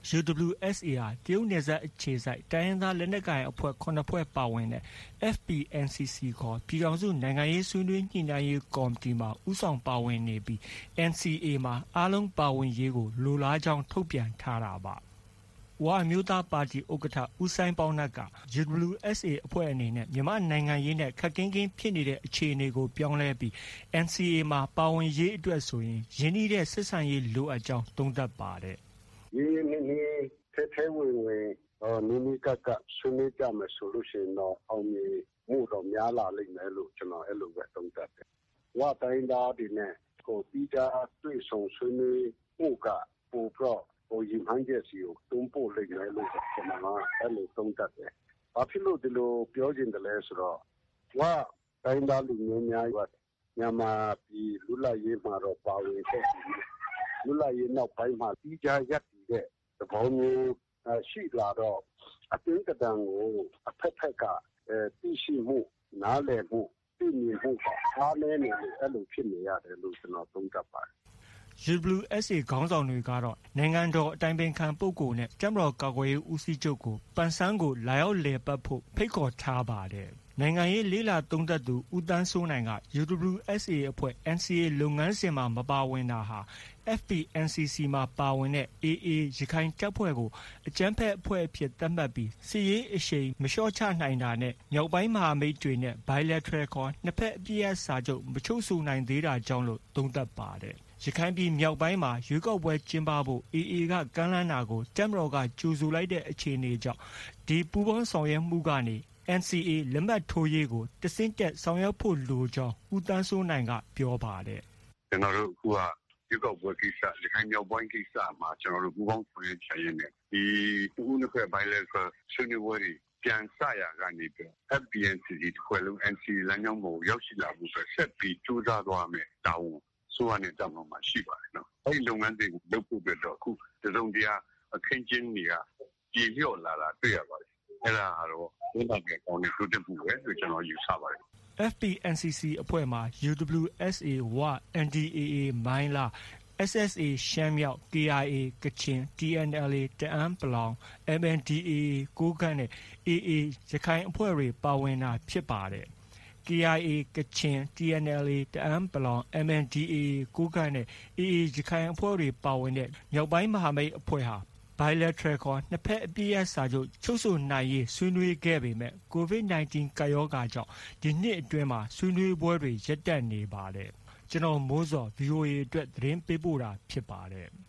UWSA ဟာတရုတ်နယ်စပ်အခြေစိုက်တိုင်းရင်းသားလက်နက်ကိုင်အဖွဲ့9ဖွဲ့ပါဝင်တဲ့ FPNCC ခေါ်ပြည်ထောင်စုနိုင်ငံရေးဆွေးနွေးညှိနှိုင်းရေးကော်မတီမှာဦးဆောင်ပါဝင်နေပြီး NCA မှာအားလုံးပါဝင်ရေးကိုလိုလားကြောင်းထုတ်ပြန်ထားတာပါဝါမျိုးသားပါတီဥက္ကဋ္ဌဦးဆိုင်ပေါင်းနက်က UWSA အဖွဲ့အနေနဲ့မြန်မာနိုင်ငံရေးနဲ့ခက်ကင်းကင်းဖြစ်နေတဲ့အခြေအနေကိုပြောင်းလဲပြီး NCA မှာပါဝင်ရေးအတွက်ဆိုရင်ရင်းနှီးတဲ့ဆက်ဆံရေးလိုအပ်ကြောင်းသုံးသပ်ပါတယ်။ဒီနေ့ထဲဝင်နီးနီးကပ်ဆွေးနွေးကြမယ်ဆိုလို့ရှိရင်တော့အောင်မြင်မှုတော့များလာလိမ့်မယ်လို့ကျွန်တော်အဲ့လိုပဲသုံးသပ်တယ်။ဝါတိုင်းသားတွေနဲ့ပြီးကြတွေ့ဆုံဆွေးနွေးမှုကပိုတော့ရင်ဟန်ချက်စီကိုတွန်းပို့လိုက်တယ်လို့ကျွန်တော်အဲ့လိုသုံးသပ်တယ်။ဘာဖြစ်လို့ဒီလိုပြောချင်တယ်လဲဆိုတော့ဝါတိုင်းသားလူမျိုးများကမြန်မာပြည်လူလာရေးမှာတော့ပါဝင်ခဲ့ပြီးလူလာရေးနောက်ပိုင်းမှာပြီးကြရက်တည်တဲ့သဘောမျိုးရှိလာတော့အတင်းကတန်ကိုအဖက်ဖက်ကသိရှိမှုနားလည်မှုသိမြင်မှုအားနည်းနေလို့အဲ့လိုဖြစ်နေရတယ်လို့ကျွန်တော်သုံးသပ်ပါတယ် UWSA ခေါင်းဆောင်တွေကတော့နိုင်ငံတော်အတိုင်ပင်ခံပုဂ္ဂိုလ်နဲ့တပ်မတော်ကာကွယ်ရေးဦးစီးချုပ်ကိုပန်ဆန်းကိုလာရောက်လည်ပတ်ဖို့ဖိတ်ခေါ်ထားပါတယ်။နိုင်ငံရေးလေးလာသုံးသပ်သူဦးတန်းစိုးနိုင်က UWSA အဖွဲ့ NCA လုပ်ငန်းစဉ်မှာမပါဝင်တာဟာ FPNCC မှာပါဝင်တဲ့ AA ရခိုင်တပ်ဖွဲ့ကိုအကြမ်းဖက်အဖွဲ့အဖြစ်သတ်မှတ်ပြီးစစ်ရေးအရှိန်မလျှော့ချနိုင်တာနဲ့မြောက်ပိုင်းမဟာမိတ်တွေနဲ့ Bilateral ခေါ်နှစ်ဖက်အပြည့်အစာချုပ်မချုပ်ဆိုနိုင်သေးတာကြောင့်လို့သုံးသပ်ပါတယ်။ရခိုင်ပြည်မြောက်ပိုင်းမှာရွေးကောက်ပွဲကျင်းပဖို့ AA ကကမ်းလှမ်းတာကိုတပ်မတော်ကကြိုဆိုလိုက်တဲ့အခြေအနေကြောင့်ဒီပူးပေါင်းဆောင်ရွက်မှုကနေ NCA လက်မှတ်ထိုးရေးကိုတဆင့်တက်ဆောင်ရွက်ဖို့လိုကြောင်းဦးတန်းစိုးနိုင်ကပြောပါတယ်။ကျွန်တော်တို့အခုကရွေးကောက်ပွဲကိစ္စရခိုင်မြောက်ပိုင်းကိစ္စမှာကျွန်တော်တို့ပူးပေါင်းဆောင်ရွက်ချင်ရင်ဒီဦးနှစ်ဖက် bilateral ဆွေးနွေးပွဲတွေပြန်စရာကနေပြီး FPNCC တစ်ခွဲလုံး NCA လမ်းကြောင်းပေါ်ရောက်ရှိလာဖို့ဆက်ပြီးကြိုးစားသွားမယ်တာဝန်ဆိုရတဲ့တောင်းပန်မှာရှိပါတယ်နော်။အဲဒီလုပ်ငန်းတွေကိုလုပ်ဖို့အတွက်တော့အခုတစုံတရာအခင်းကျင်းတွေကပြေလျော့လာတာတွေ့ရပါတယ်အဲ့ဒါကတော့ဝန်ထမ်းတွေကောင်းတဲ့တိုးတက်မှုပဲလို့ကျွန်တော်ယူဆပါတယ် FPNCC အဖွဲ့မှာ UWSA ဝ NDAA မိုင်းလား SSA ရှမ်းမြောက် KIA ကချင် TNLA တအန်း MNDAA ကိုးကန့်နဲ့ AA ရခိုင်အဖွဲ့တွေပါဝင်တာဖြစ်ပါတယ်။ KIA ကချင် TNLA တအန်း MNDAA ကိုးကန့်နဲ့ AA ရခိုင်အဖွဲ့တွေပါဝင်တဲ့မြောက်ပိုင်းမဟာမိတ်အဖွဲ့ဟာBilateral ခေါ်နှစ်ဖက်အပစ်ရပ်စာချုပ်ချုပ်ဆိုနိုင်ရေးဆွေးနွေးခဲ့ပေမဲ့ COVID-19 ကပ်ရောဂါကြောင့်ဒီနှစ်အတွင်းမှာဆွေးနွေးပွဲတွေရပ်တန့်နေပါတယ်။ကျွန်တော်မိုးစော VOA အတွက်သတင်းပေးပို့တာဖြစ်ပါတယ်။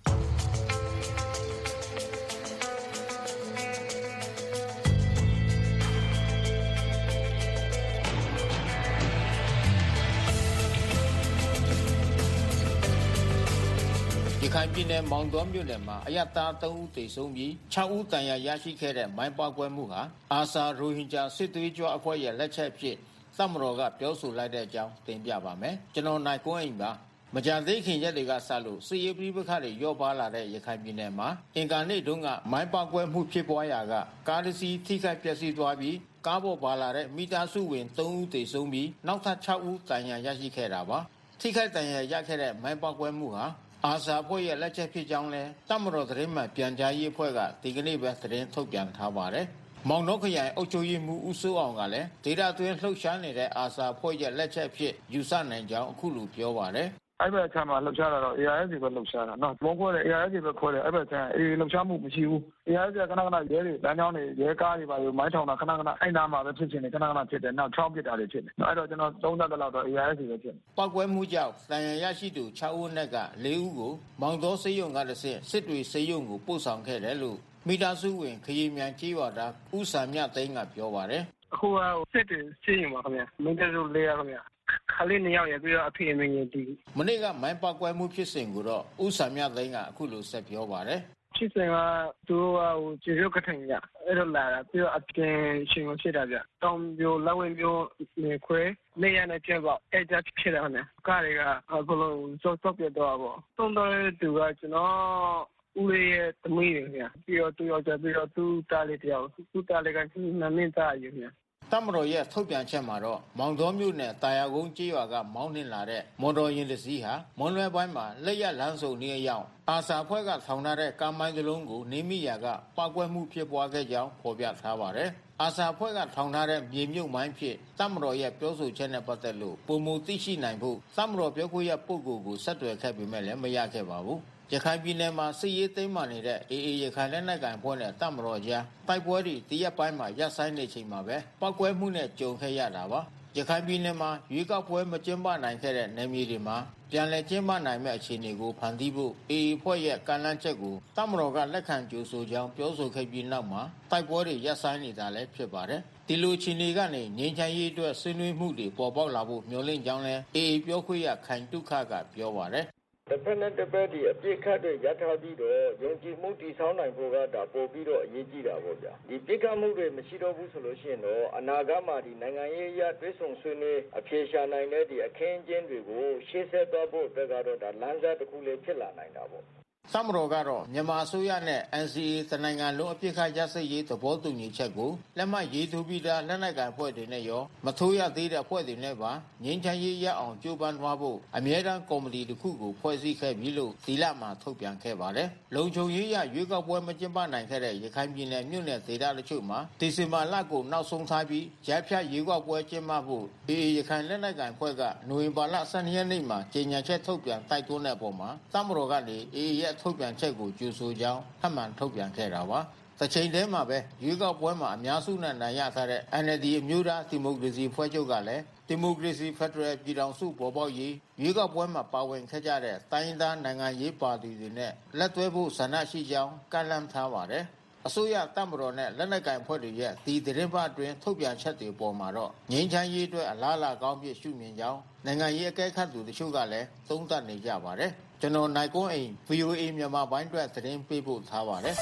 ရခိုင်ပြည်နယ်မောင်တောမြို့နယ်မှာအရပ်သား3ဦးသေဆုံးပြီး6ဦးဒဏ်ရာရရှိခဲ့တဲ့မိုင်းပေါက်ကွဲမှုဟာအာဆာရိုဟင်ဂျာစစ်သွေးကြွအဖွဲ့ရဲ့လက်ချက်ဖြစ်သမတော်ကပြောဆိုလိုက်တဲ့အကြောင်းတင်ပြပါမယ်။ကျွန်တော်နိုင်ကွန်းအိမ်ပါမကြသေးခင်ရက်တွေကစလို့စစ်ရေးပြည်ပခတ်တွေရော့ပါလာတဲ့ရခိုင်ပြည်နယ်မှာအင်ကာနေ့တုန်းကမိုင်းပေါက်ကွဲမှုဖြစ်ပွားရာကကားတစ်စီးထိခိုက်ပျက်စီးသွားပြီးကားပေါ်ပါလာတဲ့မိသားစုဝင်3ဦးသေဆုံးပြီးနောက်ထပ်6ဦးဒဏ်ရာရရှိခဲ့တာပါ။ထိခိုက်ဒဏ်ရာရခဲ့တဲ့မိုင်းပေါက်ကွဲမှုဟာအာဆာအဖွဲ့ရဲ့လက်ချက်ဖြစ်ကြောင်းလဲတပ်မတော်သတင်းမှန်ပြန်ကြားရေးအဖွဲ့ကဒီကနေ့ပဲသတင်းထုတ်ပြန်ထားပါတယ်။မောင်နှောခရိုင်အုပ်ချုပ်ရေးမှူးဦးစိုးအောင်ကလည်းဒေတာတွင်လှုပ်ရှားနေတဲ့အာဆာအဖွဲ့ရဲ့လက်ချက်ဖြစ်ယူဆနိုင်ကြောင်းအခုလိုပြောပါတယ်။အဲ့ဘက်အချမ်းမှာလှုပ်ရှားတာတော့ ARS ပဲလှုပ်ရှားတာနော်ဘုံခွဲတယ် ARS ပဲခွဲတယ်အဲ့ဘက်အချမ်းလှုပ်ရှားမှုမရှိဘူး ARS ကခဏခဏရဲတွေလမ်းကြောင်းတွေရဲကားတွေပါလို့မိုင်းထောင်တာခဏခဏအဲ့နာမှာပဲဖြစ်နေခဏခဏဖြစ်တယ်နောက်ချောင်းပစ်တာတွေဖြစ်တယ်အဲ့တော့ကျွန်တော်သုံးသပ်တဲ့လောက်တော့ ARS ပဲဖြစ်ပောက်ကွဲမှုကြောင့်တန်ရာရရှိသူ6ဦးနဲ့က4ဦးကိုမောင်တော်စေယုံကတဆင့်စစ်တွေစေယုံကိုပို့ဆောင်ခဲ့တယ်လို့မိသားစုဝင်ခရီးမြန်ကြီးဝါတာဦးစာမြသိန်းကပြောပါတယ်အခုကစစ်တွေစေယုံပါခင်ဗျာမိသားစု4ယောက်ခင်ဗျာခလေး2ယောက်ရပြီးတော့အဖေအမေကြီးတီးမနေ့ကမိုင်းပေါက်ကွဲမှုဖြစ်စဉ်ကိုတော့ဦးစာမြသိန်းကအခုလိုဆက်ပြောပါတယ်ဖြစ်စဉ်ကသူကကျေရုပ်ကထင်ကြအဲ့လိုလာတာပြီးတော့အပြင်ရှင်ကိုဖြစ်တာဗျတောင်ပြိုလက်ဝဲမျိုးနေခွဲနေရတဲ့ကျပေါ့အဲ့ကြဖြစ်တာနဲ့ကားတွေကဘလုံးစော့ပြတော့ပေါ့သုံးတော့သူကကျွန်တော်ဦးလေးရဲ့သမီးတွေခင်ဗျပြီးတော့သူရောက်ကြပြီးတော့သူတားလေးတယောက်သူတားလေးကနမင်းသားอยู่ခင်ဗျတပ်မတော်ရဲ့ထုတ်ပြန်ချက်မှာတော့မောင်တော်မြို့နယ်တာယာကုန်းကျေးရွာကမောင်းနှင်လာတဲ့မော်တော်ယာဉ်တစ်စီးဟာမွန်လွယ်ပိုင်းမှာလက်ရလမ်းစုံနေအရောက်အာဆာအဖွဲ့ကထောင်ထားတဲ့ကားမိုင်းတစ်လုံးကိုနေမိရာကပောက်ကွဲမှုဖြစ်ပွားခဲ့ကြောင်းဖော်ပြထားပါတယ်။အာဆာအဖွဲ့ကထောင်ထားတဲ့မြေမြုပ်မိုင်းဖြစ်တပ်မတော်ရဲ့ပြောဆိုချက်နဲ့ပတ်သက်လို့ပုံမူသိရှိနိုင်ဖို့တပ်မတော်ပြောခွင့်ရပုဂ္ဂိုလ်ကိုဆက်သွယ်ခဲ့ပေမဲ့လည်းမရခဲ့ပါဘူး။ရခိုင်ပြည်နယ်မှာစစ်ရေးသိမ်းမှနေတဲ့ AA ရခိုင်လက်နက်ကိုင်အဖွဲ့နဲ့တပ်မတော်ကြားတိုက်ပွဲတွေတရက်ပိုင်းမှာရပ်ဆိုင်းနေချိန်မှာပဲပောက်ကွဲမှုနဲ့ကြုံခဲ့ရတာပါ။ရခိုင်ပြည်နယ်မှာရွေးကောက်ပွဲမကျင်းပနိုင်ခဲ့တဲ့နယ်မြေတွေမှာပြန်လည်ကျင်းပနိုင်မဲ့အခြေအနေကိုဖန်တီးဖို့ AA ဖွဲ့ရဲ့ကမ်းလှမ်းချက်ကိုတပ်မတော်ကလက်ခံကြိုဆိုကြောင်းပြောဆိုခဲ့ပြီးနောက်မှာတိုက်ပွဲတွေရပ်ဆိုင်းနေတာလည်းဖြစ်ပါတယ်။ဒီလိုအခြေအနေကနေငြိမ်းချမ်းရေးအတွက်ဆွေးနွေးမှုတွေပေါ်ပေါက်လာဖို့မျှော်လင့်ကြောင်းလည်း AA ပြောခွင့်ရခိုင်တုခကပြောပါတယ်တစ်ဖက်နဲ့တစ်ဖက်ဒီအပြစ်ခတ်တွေရထားပြီးတော့ယုံကြည်မှုတည်ဆောက်နိုင်ဖို့ကဒါပို့ပြီးတော့အရေးကြီးတာပေါ့ဗျာဒီပြစ်ခတ်မှုတွေမရှိတော့ဘူးဆိုလို့ရှိရင်တော့အနာဂတ်မှာဒီနိုင်ငံရေးရတွဲဆောင်ဆွေးနွေးအပြေရှာနိုင်တဲ့ဒီအခင်းအကျင်းတွေကိုရှေ့ဆက်သွားဖို့အတွက်ကတော့ဒါလမ်းစာတစ်ခုလေးဖြစ်လာနိုင်တာပေါ့သမတော်ကတော့မြန်မာအစိုးရနဲ့ NCA တနိုင်ငံလုံးအပြစ်ခတ်ရစရေးသဘောတူညီချက်ကိုလက်မှတ်ရေးထိုးပြီးသားလက်နက်ကိုင်အဖွဲ့တွေနဲ့ရောမထိုးရသေးတဲ့အဖွဲ့တွေနဲ့ပါငြိမ်းချမ်းရေးရအောင်ကြိုးပမ်းသွားဖို့အမြဲတမ်းကော်မတီတစ်ခုကိုဖွဲ့စည်းခဲ့ပြီးလို့ဒီလမှာထုတ်ပြန်ခဲ့ပါတယ်။လုံခြုံရေးရရွေးကောက်ပွဲမကျင်းပနိုင်ခဲ့တဲ့ရခိုင်ပြည်နယ်မြို့နယ်ဒေသတချို့မှာဒီဇင်ဘာလကိုနောက်ဆုံးထားပြီးရပ်ဖြတ်ရွေးကောက်ပွဲကျင်းပဖို့ AA ရခိုင်လက်နက်ကိုင်အဖွဲ့ကနိုဝင်ဘာလ12ရက်နေ့မှာကြေညာချက်ထုတ်ပြန်တိုက်တွန်းတဲ့အပေါ်မှာသမတော်ကနေ AA ရဲ့ထုတ်ပြန်ချက်ကိုကြိုဆိုကြောင်းထပ်မံထုတ်ပြန်ခဲ့တာပါ။တချိန်တည်းမှာပဲရွေးကောက်ပွဲမှာအများစုနဲ့နိုင်ရထားတဲ့ NLD အမျိုးသားဒီမိုကရေစီဖွဲ့ချုပ်ကလည်းဒီမိုကရေစီဖက်ဒရယ်ပြည်ထောင်စုပေါ်ပေါက်ရေးရွေးကောက်ပွဲမှာပါဝင်ခဲ့ကြတဲ့တိုင်းဒေသနိုင်ငံရေးပါတီတွေနဲ့လက်တွဲဖို့ဆန္ဒရှိကြောင်းကမ်းလှမ်းထားပါတယ်။အစိုးရတပ်မတော်နဲ့လက်နက်ကိုင်ဖွဲ့တွေရဲ့ဒီသတင်းပတ်အတွင်းထုတ်ပြန်ချက်တွေပေါ်မှာတော့ငြိမ်းချမ်းရေးအတွက်အလားအလာကောင်းပြည့်ရှုမြင်ကြောင်းနိုင်ငံရေးအကဲခတ်သူတချို့ကလည်းသုံးသပ်နေကြပါတယ်။ကျွန်တော်နိုင်ကွန်းအိမ် VOA မြန်မာပိုင်းအတွက်သတင်းပေးပို့ထားပါတယ်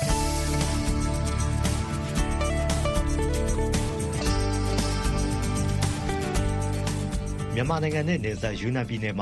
မြန်မာနိုင်ငံနဲ့နယ်စပ်ယူနန်ပြည်နယ်မှာ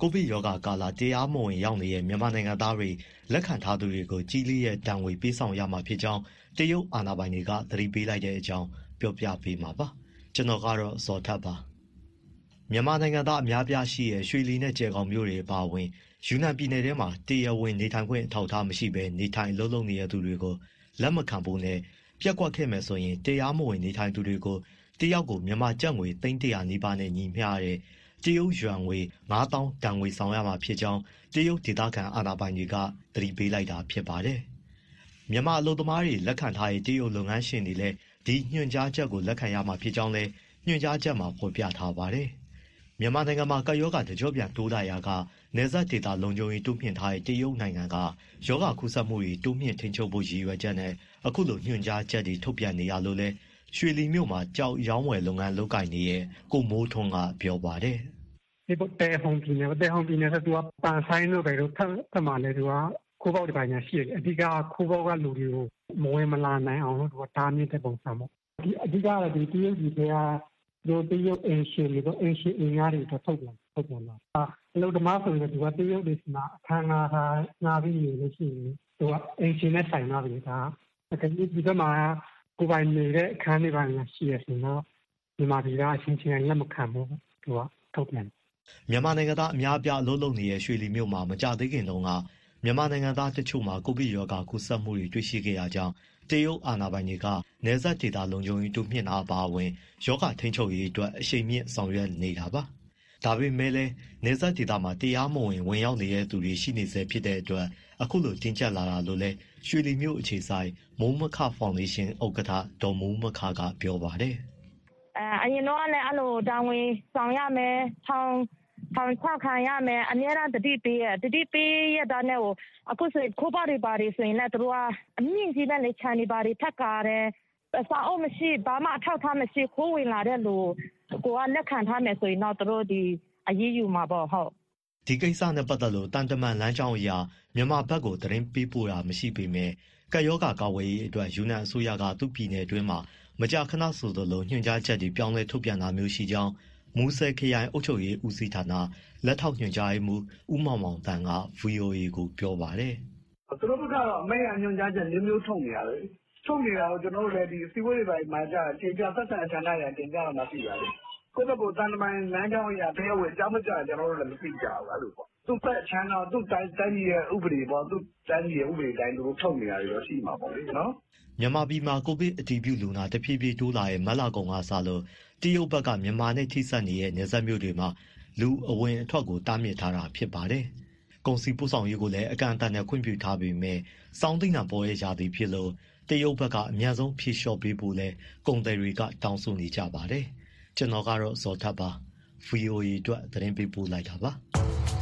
ကိုဗစ်ရောဂါကာလတရားမဝင်ရောက်နေတဲ့မြန်မာနိုင်ငံသားတွေလက်ခံထားသူတွေကိုကြီးလေးရဲ့တန်ငွေပေးဆောင်ရမှာဖြစ်ကြောင်းတရုတ်အာဏာပိုင်တွေကသတိပေးလိုက်တဲ့အကြောင်းပြောပြပေးမှာပါကျွန်တော်ကတော့ဇော်ထက်ပါမြန်မာနိုင်ငံသားအများပြားရှိတဲ့ရွှေလီနဲ့ကျယ်ခေါင်မြို့တွေအပါအဝင်ယူနန်ပြည်နယ်ထဲမှာတရားဝင်နေထိုင်ခွင့်အထောက်အထားမရှိဘဲနေထိုင်လှုပ်လှုပ်နေတဲ့သူတွေကိုလက်မခံဖို့နဲ့ပြက်ကွက်ခဲ့မယ်ဆိုရင်တရားမဝင်နေထိုင်သူတွေကိုတယောက်ကိုမြန်မာကျပ်ငွေ300နီးပါးနဲ့ညီမျှတဲ့တရုတ်ယွမ်ငွေ9000တန်ငွေဆောင်ရမှာဖြစ်ကြောင်းတရုတ်ဒေသခံအာဏာပိုင်တွေကသတိပေးလိုက်တာဖြစ်ပါတယ်မြန်မာအလုပ်သမားတွေလက်ခံထားတဲ့တရုတ်လုပ်ငန်းရှင်တွေလည်းဒီညွှန်ကြားချက်ကိုလက်ခံရမှာဖြစ်ကြောင်းလည်းညွှန်ကြားချက်မှာဖော်ပြထားပါတယ်မြန်မာနိုင်ငံမှာကာယောဂါတကြော့ပြန်တိုးလာရာကနယ်စပ်ဒေသလုံခြုံရေးတိုးမြှင့်ထားတဲ့တရုတ်နိုင်ငံကယောဂကူးစက်မှုတွေတိုးမြှင့်ထိန်းချုပ်ဖို့ရည်ရွယ်ချက်နဲ့အခုလိုညွှန်ကြားချက်တွေထုတ်ပြန်နေရလို့လဲရွှေလီမြို့မှာကြောက်ရောင်းဝယ်လုပ်ငန်းလုပ်ကိုင်နေတဲ့ကိုမိုးထွန်းကပြောပါတယ်ဒီတဲဟောင်းပြည်နယ်ဆိုသူကပန်ဆိုင်လို့ပဲလို့ထပ်မှလည်းသူကခိုးပေါက်ဒီပိုင်းရှိတယ်အဓိကခိုးပေါက်ကလူတွေကိုမဝင်မလာနိုင်အောင်လို့သူကတားမြစ်တဲ့ပုံစံပေါ့ဒီအဓိကတော့ဒီတရုတ်ပြည်ကတို့တရုတ်အင်ရှင်တွေတော့အင်ရှင်အင်အားတွေတော့ထုတ်ပြန်လာအလုပ်သမားဆိုရင်သူကတရုတ်တွေမှာအခမ်းအနားထားငါပြီးနေလို့ရှိရင်သူကအင်ရှင်နဲ့ဆိုင်လာပြီဒါဒီကမှာကိုပိုင်နေတဲ့အခန်းတွေပါရှိရဆိုတော့ဒီမှာဒီကအချင်းချင်းလက်မခံဘူးသူကထုတ်ပြန်မြန်မာနိုင်ငံသားအများအပြားအလုပ်လုပ်နေတဲ့ရွှေလီမြို့မှာမကြသေးခင်တုန်းကမြန်မာနိုင်ငံသားတချို့မှာကိုဗစ်ရောဂါကူးစက်မှုတွေတွေ့ရှိခဲ့ရကြောင်းတရုတ်အာဏာပိုင်တွေကနယ်စပ်ဒေသလုံခြုံရေးတိုးမြှင့်တာအပါအဝင်ရောဂါထိန်းချုပ်ရေးအတွက်အရှိန်မြင့်ဆောင်ရွက်နေတာပါဒါပေမဲ့လည်းနယ်စပ်ဒေသမှာတရားမဝင်ရောက်နေတဲ့သူတွေရှိနေဆဲဖြစ်တဲ့အတွက်အခုလိုတင်းကျပ်လာတာလို့လည်းရွှေလီမြို့အခြေဆိုင်မိုးမခဖောင်ဒေးရှင်းဥက္ကဋ္ဌဒေါ်မိုးမခကပြောပါတယ်အရင်တော့လည်းအဲ့လိုတာဝန်ဆောင်ရမယ်ထောင်ချခံရမယ်အများအားတတိပေးရတဲ့နဲ့အခုဆိုခိုးပေါက်တွေပါတွေဆိုရင်လည်းသူတို့ကအမြင့်ကြီးတဲ့လေချန်တွေပါတွေထက်ကားတယ်အစာအုပ်မရှိဘာမှအထောက်ထားမရှိခိုးဝင်လာတဲ့လူကိုကလက်ခံထားမယ်ဆိုရင်တော့သူတို့ဒီအရေးယူမှာပေါ့ဟုတ်ဒီကိစ္စနဲ့ပတ်သက်လို့တန်တမန်လမ်းကြောင်းအရာမြန်မာဘက်ကိုသတင်းပေးပို့တာမရှိပေမဲ့ကပ်ရောဂါကာဝေးရေးအတွက်ယူနန်အစိုးရကသူ့ပြည်နယ်အတွင်းမှာမကြာခဏဆိုသလိုညွှန်ကြားချက်တွေပြောင်းလဲထုတ်ပြန်တာမျိုးရှိကြောင်းမူဆယ်ခရိုင်အုပ်ချုပ်ရေးဦးစီးဌာနလက်ထောက်ညွှန်ကြားရေးမှူးဦးမောင်မောင်တန်က VOA ကိုပြောပါတယ်သူတို့ကတော့အမေအညွှန်ကြားချက်မျိုးထုတ်နေရတယ်ထုတ်နေတာကိုကျွန်တော်တို့လည်းဒီစီဝေးတွေပိုင်းမှာကြာတင်ပြသက်ဆိုင်ဌာနရတင်ပြတာမှသိရတယ်ကိုယ့်ဘက်ကိုတန်တမန်လမ်းကြောင်းအရာတရားဝင်အကြောင်းမကြားကျွန်တော်တို့လည်းမသိကြဘူးအဲ့လိုပေါ့သူ့ဘက်ချမ်းတော့သူ့တိုင်းကြီးရဲ့ဥပဒေပေါ့သူ့တိုင်းကြီးရဲ့ဥပဒေတိုင်းသူတို့ထုတ်နေတာတွေတော့ရှိမှာပေါ့လေနော်မြန်မာပြည်မှာကိုဗစ်အတည်ပြုလူနာတဖြည်းဖြည်းတိုးလာတဲ့မတ်လကုန်ကစလို့တရုတ်ဘက်ကမြန်မာနဲ့ထိစပ်နေတဲ့နယ်စပ်မြို့တွေမှာလူအဝင်အထွက်ကိုတားမြစ်ထားတာဖြစ်ပါတယ်။ကုန်စည်ပို့ဆောင်ရေးကိုလည်းအကန့်အသတ်နဲ့ခွင့်ပြုထားပေမဲ့စောင်းသိန်းတန်ပေါ်ရကြသည်ဖြစ်လို့တရုတ်ဘက်ကအများဆုံးဖြေလျှော့ပေးဖို့လဲကုန်သည်တွေကတောင်းဆိုနေကြပါတယ်။ကျွန်တော်ကတော့ဇော်ထပ်ပါ VOA အတွက်သတင်းပေးပို့လိုက်တာပါ။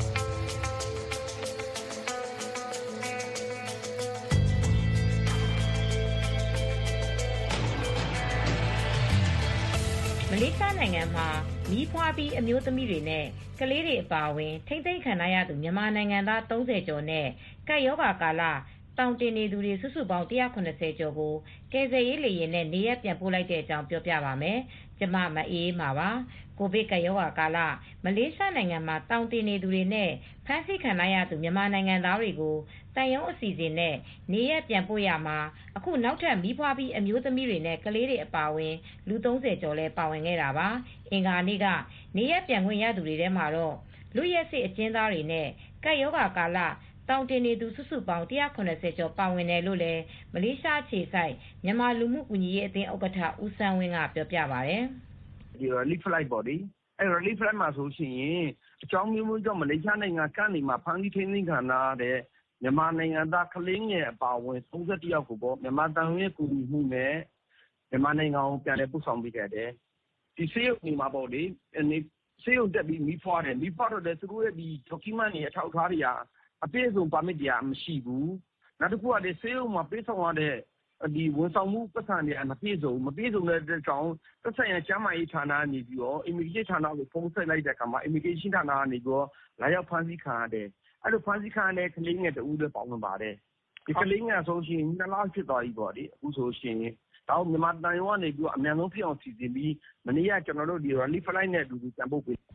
မလေးရှားနိုင်ငံမှာမီးဖွားပြီးအမျိုးသမီးတွေနဲ့ကလေးတွေအပါအဝင်ထိမ့်သိမ်းခံရသူမြန်မာနိုင်ငံသား30ကျော်နဲ့ကပ်ရောဂါကာလတောင်တင်နေသူတွေစုစုပေါင်း190ကျော်ကိုကယ်ဆယ်ရေးလေယာဉ်နဲ့နေရပ်ပြန်ပို့လိုက်တဲ့အကြောင်းပြောပြပါမယ်။ကျမမအေးမှာပါ။ကိုဗစ်ကပ်ရောဂါကာလမလေးရှားနိုင်ငံမှာတောင်တင်နေသူတွေနဲ့ဖမ်းဆီးခံရသူမြန်မာနိုင်ငံသားတွေကိုတန်ရုံးအစီအစဉ်နဲ့နေရပ်ပြန်ပို့ရမှာအခုနောက်ထပ်မီးဖွားပြီးအမျိုးသမီးတွေနဲ့ကလေးတွေအပါအဝင်လူ30ကျော်လဲပါဝင်ခဲ့တာပါ။အင်္ဂါနေ့ကနေရပ်ပြန်ခွင့်ရသူတွေထဲမှာတော့လူရက်စစ်အကျဉ်းသားတွေနဲ့ကပ်ရောဂါကာလတောင်တင်နေသူစုစုပေါင်း190ကျော်ပါဝင်တယ်လို့လည်းမလေးရှားအခြေစိုက်မြန်မာလူမှုကူညီရေးအသင်းဥက္ကဋ္ဌဦးစန်းဝင်းကပြောပြပါတယ်။ဒီ relief flight ပေါ့ဒီအဲ relief flight မှာဆိုရှင်အကြောင်းမျိုးကြောင့်မလေးရှားနိုင်ငံကနေမှဖမ်းဆီးထိန်းသိမ်းခံရတဲ့မြန်မာနိုင်ငံသားကလေးငယ်အပါအဝင်31ယောက်ကိုပေါ့မြန်မာတန်ရုံးရဲ့ကူညီမှုနဲ့မြန်မာနိုင်ငံကိုပြန်လည်ပို့ဆောင်ပေးခဲ့တယ်။ဒီဆေးရုံဒီမှာပေါ့လေဆေးရုံတက်ပြီးမီးဖွားတော့တယ်သူတို့ရဲ့ဒီ document တွေအထောက်အထားတွေအပြည့်အစုံပါမစ်တရားမရှိဘူးနောက်တစ်ခုကလေဆေးရုံမှာပေးဆောင်ရတဲ့ဒီဝန်ဆောင်မှုပတ်စံတွေမပြည့်စုံတဲ့အတွက်ကြောင့်သက်ဆိုင်ရာကျန်းမာရေးဌာနကနေပြီးတော့ immigration ဌာနကိုဖုန်းဆက်လိုက်တဲ့အခါမှာ immigration ဌာနကနေပြီးတော့လာရောက်ဖမ်းဆီးခံရတယ်အဲ့လိုဖမ်းဆီးခံရတဲ့ကလေးငယ်တူတွေပေါဝင်ပါတယ်ဒီကလေးငယ်ဆိုရှင်2လဖြစ်သွားပြီပေါ့ဒီအခုဆိုရှင်တော့မြန်မာတန်ရုံးကနေပြီးတော့အများဆုံးဖြစ်အောင်စီစဉ်ပြီးမနေ့ကကျွန်တော်တို့ဒီ relief flight နဲ့အတူတူပြန်ပို့ပေး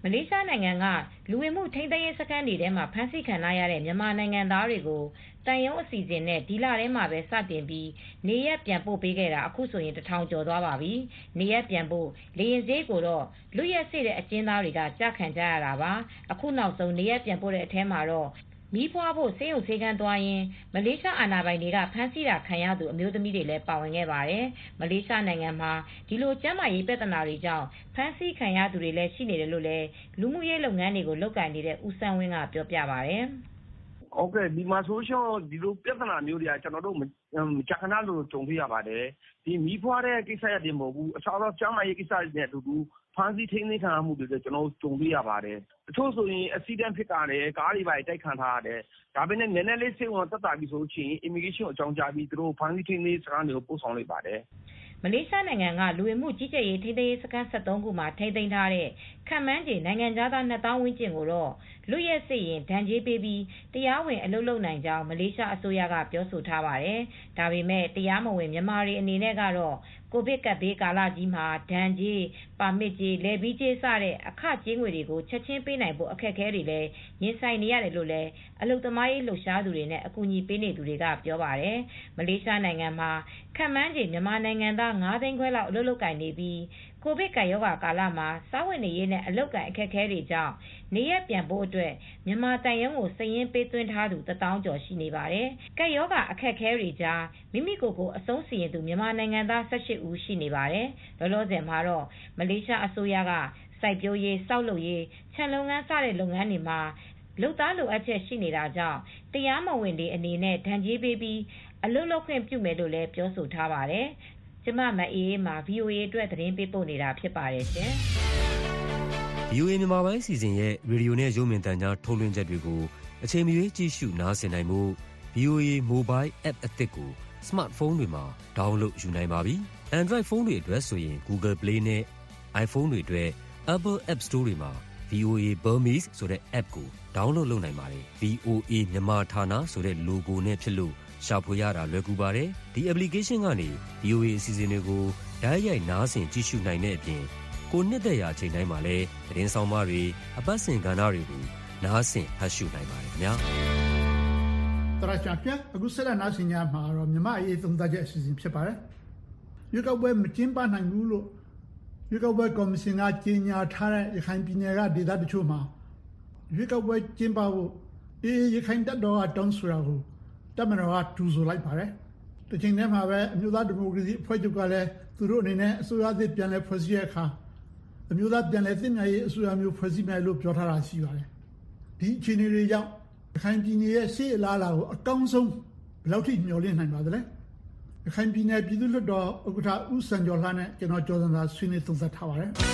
မလေးရှားနိုင်ငံကလူဝင်မှုထိန်းသိမ်းရေးစခန်းတွေထဲမှာဖမ်းဆီးခံရတဲ့မြန်မာနိုင်ငံသားတွေကိုတန်ရုံးအစီအစဉ်နဲ့ဒီလထဲမှာပဲစတင်ပြီးနေရက်ပြန်ပို့ပေးခဲ့တာအခုဆိုရင်1000ကျော်သွားပါပြီ။နေရက်ပြန်ဖို့လေရင်စေးကိုတော့လူရက်စေ့တဲ့အကျဉ်းသားတွေကကြခံကြရတာပါ။အခုနောက်ဆုံးနေရက်ပြန်ပို့တဲ့အထဲမှာတော့မီးဖွားဖို့ဆေးရုံဆေးကန်းသွားရင်မလေးရှားအာဏာပိုင်တွေကဖမ်းဆီးတာခံရသူအမျိုးသမီးတွေလည်းပါဝင်ခဲ့ပါတယ်။မလေးရှားနိုင်ငံမှာဒီလိုကျန်းမာရေးပြဿနာတွေကြောင့်ဖမ်းဆီးခံရသူတွေလည်းရှိနေတယ်လို့လည်းလူမှုရေးလုပ်ငန်းတွေကိုလုပ်ကိုင်နေတဲ့ဦးစန်းဝင်းကပြောပြပါတယ်။ဟုတ်ကဲ့ဒီမှာဆိုရှင်ဒီလိုပြဿနာမျိုးတွေကကျွန်တော်တို့မကြာခဏလို့ကြုံတွေ့ရပါတယ်။ဒီမီးဖွားတဲ့ကိစ္စရတယ်မဟုတ်ဘူး။အခြားသောကျန်းမာရေးကိစ္စတွေနဲ့အတူတူဖမ်းဆီးထိန်းသိမ်းခံရမှုတွေလည်းကျွန်တော်ကြုံတွေ့ရပါတယ်။တချို့ဆိုရင် accident ဖြစ်တာနဲ့ကားတွေပါတိုက်ခံထားရတယ်။ဒါပေမဲ့နည်းနည်းလေးစိတ်ဝင်သက်သာပြီးဆိုရင် immigration အကြောင်းကြားပြီးသူတို့ဖမ်းဆီးထိန်းသိမ်းစခန်းတွေကိုပို့ဆောင်လိုက်ပါတယ်။မလေးရှားနိုင်ငံကလူဝင်မှုကြီးကြပ်ရေးထိန်းသိမ်းရေးစခန်း73ခုမှာထိန်းသိမ်းထားတဲ့ခန့်မှန်းခြေနိုင်ငံသား2000ဝန်းကျင်ကိုတော့လူရဲစစ်ရင်ဒဏ်ကြေးပေးပြီးတရားဝင်အလုပ်လုပ်နိုင်ကြောင်းမလေးရှားအစိုးရကပြောဆိုထားပါတယ်။ဒါပေမဲ့တရားမဝင်မြန်မာတွေအနေနဲ့ကတော့ကိုဗစ်ကပ်ဘေးကာလကြီးမှာဒဏ်ကြေးပါမစ်ကြေးလည်ပြီးကြေးစတဲ့အခကြေးငွေတွေကိုချက်ချင်းပေးနိုင်ဖို့အခက်အခဲတွေလည်းရင်ဆိုင်နေရတယ်လို့လည်းအလုပ်သမားရေးလှုပ်ရှားသူတွေနဲ့အကူအညီပေးနေသူတွေကပြောပါတယ်။မလေးရှားနိုင်ငံမှာခန့်မှန်းခြေမြန်မာနိုင်ငံသား9သိန်းခွဲလောက်အလုပ်လုပ်ကိုင်နေပြီးကိုဗစ်ကပ်ရောဂါကာလမှာစားဝတ်နေရေးနဲ့အလုပ်ကိုင်အခက်အခဲတွေကြောင့်နေရပြန်ဖို့အတွက်မြန်မာတန်ရုံးကိုစည်ရင်းပေးသွင်းထားသူ1000ကျော်ရှိနေပါတယ်။ကပ်ရောဂါအခက်အခဲတွေကြားမိမိကိုယ်ကိုအဆုံးစီရင်သူမြန်မာနိုင်ငံသား18ဦးရှိနေပါတယ်။လောလောဆယ်မှာတော့မလေးရှားအစိုးရကစိုက်ပျိုးရေး၊စောက်လုပ်ရေး၊ခြံလုပ်ငန်းစတဲ့လုပ်ငန်းတွေမှာလုပ်သားလိုအပ်ချက်ရှိနေတာကြောင့်တရားမဝင်တွေအနေနဲ့ဒဏ်ကြေးပေးပြီးအလုပ်လုပ်ခွင့်ပြုမယ်လို့လည်းပြောဆိုထားပါတယ်။ကျမမအေးအေးမှာ VOA အတွက်သတင်းပေးပို့နေတာဖြစ်ပါတယ်ရှင်။ VOA မြန်မာပိုင်းအစီအစဉ်ရဲ့ရေဒီယိုနဲ့ရုပ်မြင်သံကြားထုတ်လွှင့်ချက်တွေကိုအချိန်မရွေးကြည့်ရှုနားဆင်နိုင်မှု VOA Mobile App အသစ်ကို Smartphone တွေမှာ download ယူနိုင်ပါပြီ။ Android ဖုန်းတွေအတွက်ဆိုရင် Google Play နဲ့ iPhone တွေအတွက် Apple App Store တွေမှာ VOA Burmese ဆိုတဲ့ app ကို download လုပ်နိုင်ပါတယ်။ VOA မြန်မာဌာနဆိုတဲ့ logo နဲ့ဖြစ်လို့ရှာဖွေရတာလွယ်ကူပါတယ်။ဒီ application ကနေ VOA အစီအစဉ်တွေကိုတိုက်ရိုက်နားဆင်ကြည့်ရှုနိုင်တဲ့အပြင်ကိုနှစ်သက်ရာအချိန်တိုင်းမှာလည်းသတင်းဆောင်မတွေအပတ်စဉ်ကဏ္ဍတွေကိုနားဆင်ဖတ်ရှုနိုင်ပါတယ်ခင်ဗျာတရချာပြအခုဆက်လက်နားဆင်ကြမှာတော့မြမအရေးသုံးသပ်ချက်အစီအစဉ်ဖြစ်ပါတယ်ရွေးကောက်ပွဲမကျင်းပနိုင်ဘူးလို့ရွေးကောက်ပွဲကော်မရှင်ကကြေညာထားတဲ့ရခိုင်ပြည်နယ်ကဒေသတချို့မှာရွေးကောက်ပွဲကျင်းပဖို့ရခိုင်တပ်တော်ကတောင်းဆိုတာကိုတပ်မတော်ကထူဆိုလိုက်ပါတယ်။တစ်ချိန်တည်းမှာပဲအမျိုးသားဒီမိုကရေစီအဖွဲ့ချုပ်ကလည်းသူတို့အနေနဲ့အစိုးရသစ်ပြန်လည်ဖွဲ့စည်းတဲ့အခါအမျိုးသားပြန်လည်သင့်မြတ်ရေးအစိုးရမျိုးဖွဲ့စည်းမယ်လို့ပြောထားတာရှိပါတယ်။ဒီအခြေအနေတွေကြောင့်ရခိုင်ပြည်နယ်ရဲ့ရှေ့အလားအလာကိုအကောင်းဆုံးဘယ်လောက်ထိမျှော်လင့်နိုင်ပါသလဲ။ရခိုင်ပြည်နယ်ပြည်သူ့လွှတ်တော်ဥက္ကဋ္ဌဦးစံကျော်လှနဲ့ကျွန်တော်ကျော်စံသာဆွေးနွေးသုံးသပ်ထားပါတယ်။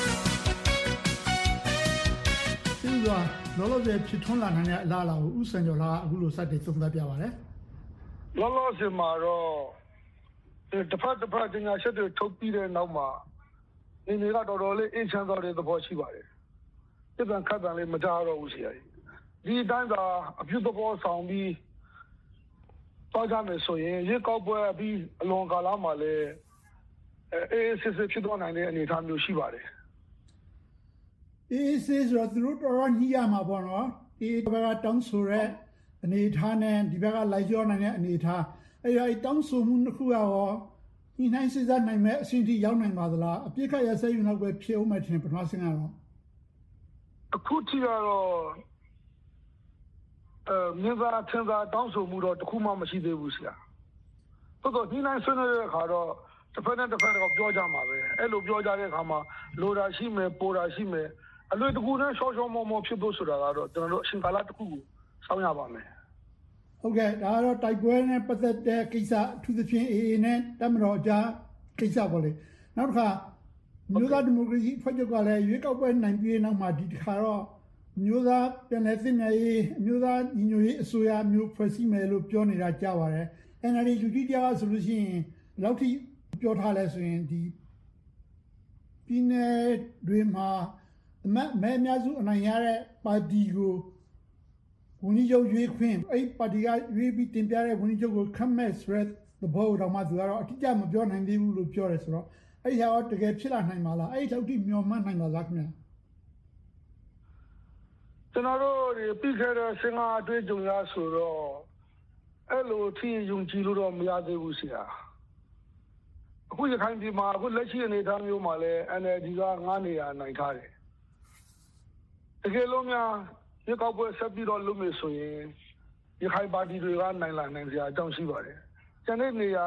ဒီလိုလောလောဆယ်ဖြစ်ထွန်းလာနိုင်တဲ့အလားအလာကိုဦးစံကျော်လှကအခုလိုစတင်သုံးသပ်ပြပါတယ်။လောလောဆယ်မှာတော့တစ်ဖက်တင်ညာချက်တွေထုတ်ပြီးတဲ့နောက်မှာနေကတော်တော်လေးအင်းချမ်းသွားတဲ့သဘောရှိပါတယ်။ဒီပြန်ခတ်တန်လေးမကြတော့ဘူးဆရာကြီး။ဒီတိုင်းသာအပြုသဘောဆောင်ပြီးတော့ကြမယ်ဆိုရင်ရေကောက်ပွဲပြီးအလွန်ကာလမှာလည်းစစ်ဖြစ်သွားနိုင်တဲ့အနေအထားမျိုးရှိပါတယ်။စစ်ဆိုတော့သူတို့တော်ညှိရမှာပေါ့နော်။ဒီဘက်ကတောင်းဆိုတဲ့အနေထားနဲ့ဒီဘက်ကလိုက်ကျော်နိုင်တဲ့အနေထားအဲ့ဒီတောင်းဆိုမှုတစ်ခုရောဒီနိုင်စစ်စားနိုင်မဲ့အဆင့်ထိရောက်နိုင်ပါသလားအပြစ်ခတ်ရစဲယူတော့ပဲဖြစ်အောင်မှထင်ပထမဆင့်ကတော့အခုထိကတော့မြင်းသားထင်းသားတောင်းဆိုမှုတော့တခုမှမရှိသေးဘူးဆရာတော်တော်ဒီနိုင်ဆွေးနွေးတဲ့အခါတော့တစ်ဖက်နဲ့တစ်ဖက်တော့ပြောကြမှာပဲအဲ့လိုပြောကြတဲ့အခါမှာလိုတာရှိမယ်ပိုတာရှိမယ်အလွယ်တကူနဲ့ရှော့ရှော့မောမောဖြစ်ဖို့ဆိုတာကတော့ကျွန်တော်တို့အရှင်ကာလတစ်ခုကိုစောင့်ရပါမယ်ဟုတ်ကဲ့ဒါကတော့တိုက်ပွဲနဲ့ပတ်သက်တဲ့ကိစ္စအထူးသဖြင့် AA နဲ့တပ်မတော်ကြားကိစ္စပေါ့လေနောက်တစ်ခါမျိုးသားဒီမိုကရေစီဖွဲ့ချုပ်ကလည်းရွေးကောက်ပွဲနိုင်ပြီးနောက်မှာဒီတစ်ခါတော့မျိုးသားပြန်လည်သင့်မြတ်ရေးမျိုးသားညီညွတ်ရေးအစိုးရမျိုးဖွဲ့စည်းမယ်လို့ပြောနေတာကြားပါတယ် NLD လူကြီးတရားဆိုလို့ရှိရင်လောက်ထိပြောထားလဲဆိုရင်ဒီပြည်နယ်တွေမှာမဲအများစုအနိုင်ရတဲ့ပါတီကိုဝန်ကြီးချုပ်ရွေးခွင့်အဲ့ပါတီကရွေးပြီးတင်ပြတဲ့ဝန်ကြီးချုပ်ကိုခန့်မဲ့ဆိုတဲ့သဘောတော်မှသူကတော့အတိအကျမပြောနိုင်သေးဘူးလို့ပြောတယ်ဆိုတော့အဲ့ဒီဟာတော့တကယ်ဖြစ်လာနိုင်ပါလားအဲ့ဒီလောက်ထိမျှော်မှန်းနိုင်ပါလားခင်ဗျာကျွန်တော်တို့ဒီပြီးခဲ့တဲ့စင်ကာအတွေ့အကြုံရဆိုတော့အဲ့လိုထိယုံကြည်လို့တော့မရသေးဘူးဆရာအခုရခိုင်ပြည်မှာအခုလက်ရှိအနေအထားမျိုးမှာလဲ NLD က9နေရာနိုင်ထားတယ်တကယ်လို့များဒီကောက်ပွဲဆက်ပြီးတော့လုပ်မယ်ဆိုရင်ရခိုင်ပါတီတွေကနိုင်လာနိုင်စရာအကြောင်းရှိပါတယ်ကျန်တဲ့နေရာ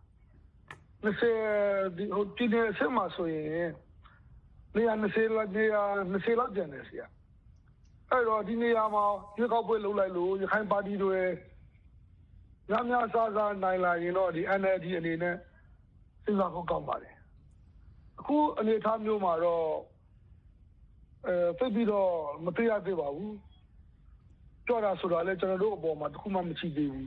20ဒီဟိုဒီနေ့ဆက်မှာဆိုရင်နေရာ20လောက်ကျန်တယ်ဆရာအဲ့တော့ဒီနေရာမှာဒီကောက်ပွဲလုပ်လိုက်လို့ရခိုင်ပါတီတွေများစားနိုင်လာရင်တော့ဒီ NLD အနေနဲ့စဉ်းစားဖို့ကောင်းပါတယ်အခုအနေအထားမျိုးမှာတော့သိပြီးတော့မသိရသေးပါဘူးကြောက်တာဆိုတာလည်းကျွန်တော်တို့အပေါ်မှာတခုမှမရှိသေးဘူး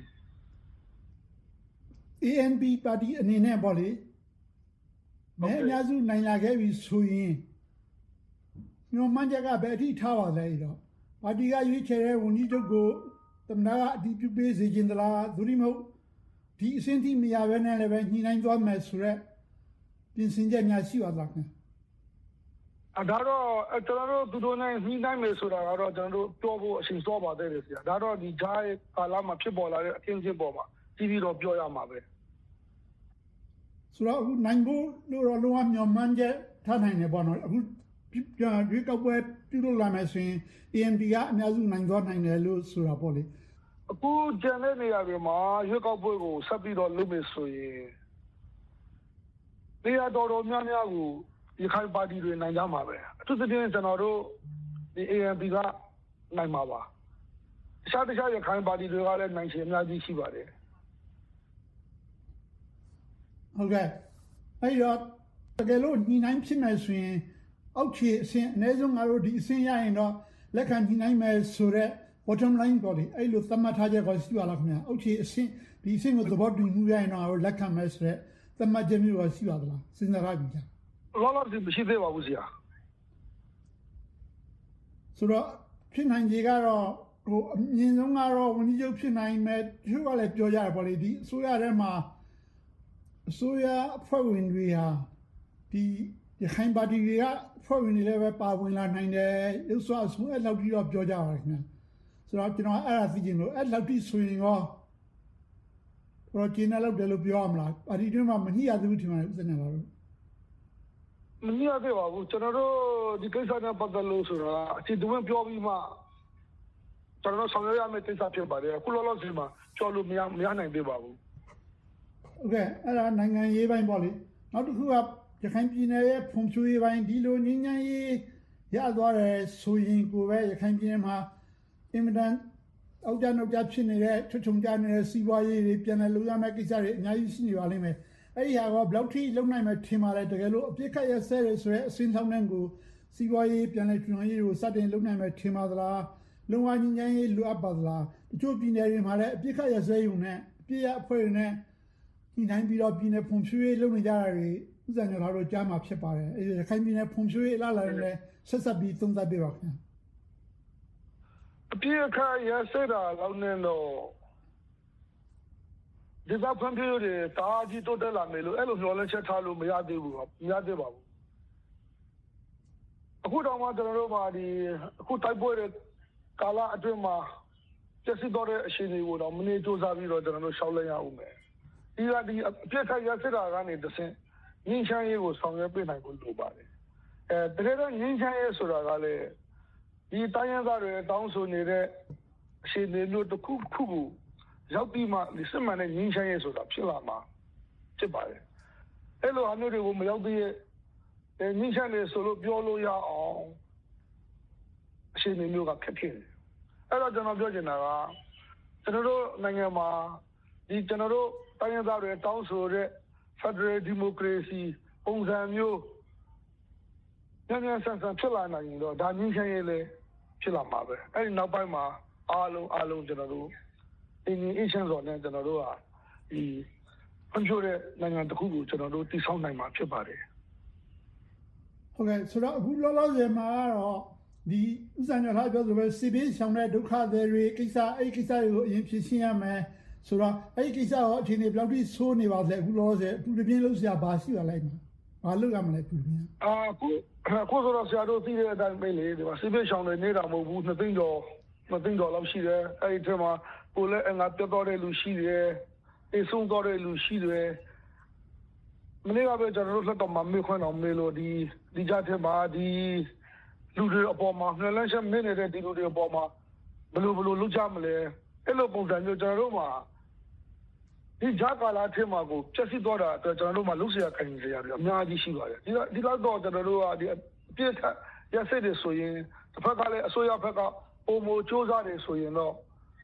ANP ပါတီအနေနဲ့ပေါ့လေမဲအများစုနိုင်လာခဲ့ပြီဆိုရင်ညမှန်းချက်ကဘယ်အထိထားပါလဲတော့ပါတီကရွေးချယ်တဲ့ဝန်ကြီးချုပ်ကိုသမ္မတကအတည်ပြုပေးစေခြင်းသလားသို့မဟုတ်ဒီအဆင့်ထိမရဘဲနဲ့လည်းပဲညှိနှိုင်းသွားမယ်ဆိုတော့ပြင်ဆင်ချက်များရှိပါသလားခင်ဒါတော့ကျွန်တော်တို့သူတို့နဲ့ညှိနှိုင်းမယ်ဆိုတာကတော့ကျွန်တော်တို့ပြောဖို့အချိန်စောပါသေးတယ်ဆရာဒါတော့ဒီဂျားရဲ့ကာလမှာဖြစ်ပေါ်လာတဲ့အခင်းအကျင်းပေါ်မှာတီးပြီးတော့ပြောရမှာပဲဆိုတော့အခုနိုင်ဖို့လို့တော့လုံးဝမျှော်မှန်းချက်ထားနိုင်တယ်ပေါ့နော်အခုရွေးကောက်ပွဲပြုလုပ်လာမယ်ဆိုရင် ANP ကအများစုနိုင်သွားနိုင်တယ်လို့ဆိုတာပေါ့လေအခုကျန်တဲ့နေရာတွေမှာရွေးကောက်ပွဲကိုဆက်ပြီးတော့လုပ်မယ်ဆိုရင်နေရာတော်များများကိုရခိုင်ပါတီတွေနိုင်ကြမှာပဲအထူးသဖြင့်ကျွန်တော်တို့ဒီ ANP ကနိုင်မှာပါတခြားရခိုင်ပါတီတွေကလည်းနိုင်ချင်အများကြီးရှိပါတယ်ဟုတ်ကဲ့အဲ့တော့တကယ်လို့ညှိနှိုင်းဖြစ်မယ်ဆိုရင်အောက်ခြေအဆင့်အနည်းဆုံးငါတို့ဒီအဆင့်ရရင်တော့လက်ခံညှိနှိုင်းမယ်ဆိုတော့ bottom line ပေါ့လေအဲ့လိုသတ်မှတ်ထားချက်ကိုရှိပါလားခင်ဗျာအောက်ခြေအဆင့်ဒီအဆင့်ကိုသဘောတူမှုရရင်တော့ငါတို့လက်ခံမယ်ဆိုတော့သတ်မှတ်ချက်မျိုးကိုရှိပါသလားစဉ်းစားထားပြီလားလောလောဆယ်မရှိသေးပါဘူးဆရာဆိုတော့ဖြစ်နိုင်ခြေကတော့ဟိုအမြင့်ဆုံးကတော့ဝန်ကြီးချုပ်ဖြစ်နိုင်မယ်သူကလည်းပြောကြတယ်ပေါ့လေဒီအစိုးရထဲမှာအစိုးရအဖွဲ့ဝင်တွေဟာဒီရခိုင်ပါတီတွေကဖွဲ့ဝင်တွေလည်းပဲပါဝင်လာနိုင်တယ်ရုပ်စွာအဆုံးအဲ့လောက်ပြီးတော့ပြောကြပါခင်ဗျာဆိုတော့ကျွန်တော်အဲ့ဒါသိချင်လို့အဲ့လောက်ပြီးဆိုရင်ရောတော့ကျင်းတဲ့လောက်တယ်လို့ပြောရမလားပါတီတွင်းမှာမညှိရသေးဘူးထင်ပါတယ်ဥစ္စာနဲ့ပါလို့မညှိရသေးပါဘူးကျွန်တော်တို့ဒီကိစ္စနဲ့ပတ်သက်လို့ဆိုတာအချိန်တူဝင်ပြောပြီးမှကျွန်တော်ဆောင်ရွက်ရမယ့်ကိစ္စဖြစ်ပါတယ်အခုလောလောဆယ်မှာပြောလို့မရနိုင်သေးပါဘူးဟုတ်ကဲ့အဲ့ဒါနိုင်ငံရေးပိုင်းပေါ့လေနောက်တစ်ခုကရခိုင်ပြည်နယ်ရဲ့ဖွံ့ဖြိုးရေးပိုင်းဒီလိုငြိမ်းချမ်းရေးရသွားတယ်ဆိုရင်ကိုပဲရခိုင်ပြည်နယ်မှာအင်မတန်အောက်ကျနောက်ကျဖြစ်နေတဲ့ထွချုံကျနေတဲ့စီးပွားရေးတွေပြန်လည်လုပ်ရမယ့်ကိစ္စတွေအများကြီးရှိနေပါလိမ့်မယ်အဲ့ဒီဟာကဘယ်လောက်ထိလုံနိုင်မယ်ထင်ပါလဲတကယ်လို့အပြစ်ခတ်ရဆဲရဆိုရဲအစင်းထောင်းတဲ့ကိုစီးပွားရေးပြန်လည်ထူထောင်ရေးကိုစတင်လုပ်နိုင်မယ်ထင်ပါသလားလုံဝငြိမ်းချမ်းရေးလိုအပ်ပါသလားတချို့ပြည်နယ်တွေမှာလည်းအပြစ်ခတ်ရဆဲရုံနဲ့အပြစ်ရအဖွဲ့တွေနဲ့ညှိနှိုင်းပြီးတော့ပြည်နယ်ဖွံ့ဖြိုးရေးလုပ်နေကြတာတွေဥစ္စာညောတို့ကြားမှာဖြစ်ပါတယ်အဲရခိုင်ပြည်နယ်ဖွံ့ဖြိုးရေးအလားအလာတွေလည်းဆက်ဆက်ပြီးသုံးသပ်ပေးပါခင်ဗျာအပြည့်အခါရစတာလောက်နေတော့ဒီကဖွံ့ဖြိုးရေးတာကြီးတိုးတက်လာမယ်လို့အဲ့လိုမျှော်လင့်ချက်ထားလို့မရသေးပါဘူးအခုတော့မှကျွန်တော်တို့မှာဒီအခုတိုက်ပွဲတဲ့ကာလအတွင်းမှာကျစစ်တော်တဲ့အရှင်တွေကိုတော့မနေစူးစမ်းပြီးတော့ကျွန်တော်တို့ရှောက်လိုက်ရအောင်မယ်ဒီအပြည့်အခါရစတာကနေတဆင့်ငင်းချမ်းရေးကိုဆောင်ရွက်ပေးနိုင်ဖို့လိုပါတယ်တကယ်တော့ငင်းချမ်းရေးဆိုတာကလည်းဒီတိုင်းရင်းသားတွေတောင်းဆိုနေတဲ့အချိန်မျိုးတစ်ခုခုကိုရောက်ပြီးမှဒီစစ်မှန်တဲ့ငင်းချမ်းရေးဆိုတာဖြစ်လာမှာဖြစ်ပါတယ်အဲ့လိုအမျိုးတွေကိုမရောက်သေးတဲ့ငင်းချမ်းရေးဆိုလို့ပြောလို့ရအောင်အချိန်မျိုးကခက်ခဲတယ်အဲ့တော့ကျွန်တော်ပြောချင်တာကကျွန်တော်တို့နိုင်ငံမှာဒီကျွန်တော်တို့တိုင်းရင်းသားတွေတောင်းဆိုတဲ့ Federal Democracy ပုံစံမျိုးညံ့ဆန်ဆန်ဖြစ်လာနိုင်ရင်တော့ဒါငင်းချမ်းရေးလေဖြစ်လာမှာပဲအဲ့ဒီနောက်ပိုင်းမှာအားလုံးကျွန်တော်တို့အင်းရှင်းစော်နဲ့ကျွန်တော်တို့ကဒီဖွံ့ဖြိုးတဲ့နိုင်ငံတစ်ခုကိုကျွန်တော်တို့တည်ဆောက်နိုင်မှာဖြစ်ပါတယ်ဟုတ်ကဲ့ဆိုတော့အခုလောလောဆယ်မှာတော့ဒီဥစ္စာညထားပြောဆိုပဲစီဘေးဆောင်တဲ့ဒုက္ခတွေကိစ္စအဲ့ကိစ္စတွေကိုအရင်ဖြေရှင်းရမယ်ဆိုတော့အဲ့ဒီကိစ္စရောအခြေအနေဘယ်လောက်ထိဆိုးနေပါလဲအခုလောလောဆယ်အပူတပြင်းလို့ဆရာဘာရှိပါလိုက်မှာဘာလုပ်ရမလဲသူများအခုဆိုတော့ဆရာတို့သိတဲ့အတိုင်းပဲလေဒီမှာစစ်ပေးဆောင်တွေနေတာမဟုတ်ဘူး2သိန်းကျော်လောက်ရှိတယ်အဲ့ဒီထဲမှာကိုလည်းငါပြတ်တော့တဲ့လူရှိတယ်အေးဆုံးတော့တဲ့လူရှိတယ်မနေ့ကပဲကျွန်တော်တို့လက်တော့မမေ့ခွန်းအောင်မေးလို့ဒီကြားထဲမှာဒီလူတွေအပေါ်မှာနှလန်းချက်မင်းနေတဲ့ဒီလူတွေအပေါ်မှာဘယ်လိုလုပ်ကြမလဲအဲ့လိုပုံစံမျိုးကျွန်တော်တို့မှာဒီဂျာကာလာထဲမှာကိုပြည့်စုံတော့တာအတွက်ကျွန်တော်တို့မှာလုပ်စရာခိုင်စရာတွေအများကြီးရှိပါတယ်ဒီလောက်တော့ကျွန်တော်တို့ကဒီပြည့်ထရစစ်တွေဆိုရင်တစ်ဖက်ကလည်းအစိုးရဘက်ကပုံမစူးစမ်းတယ်ဆိုရင်တော့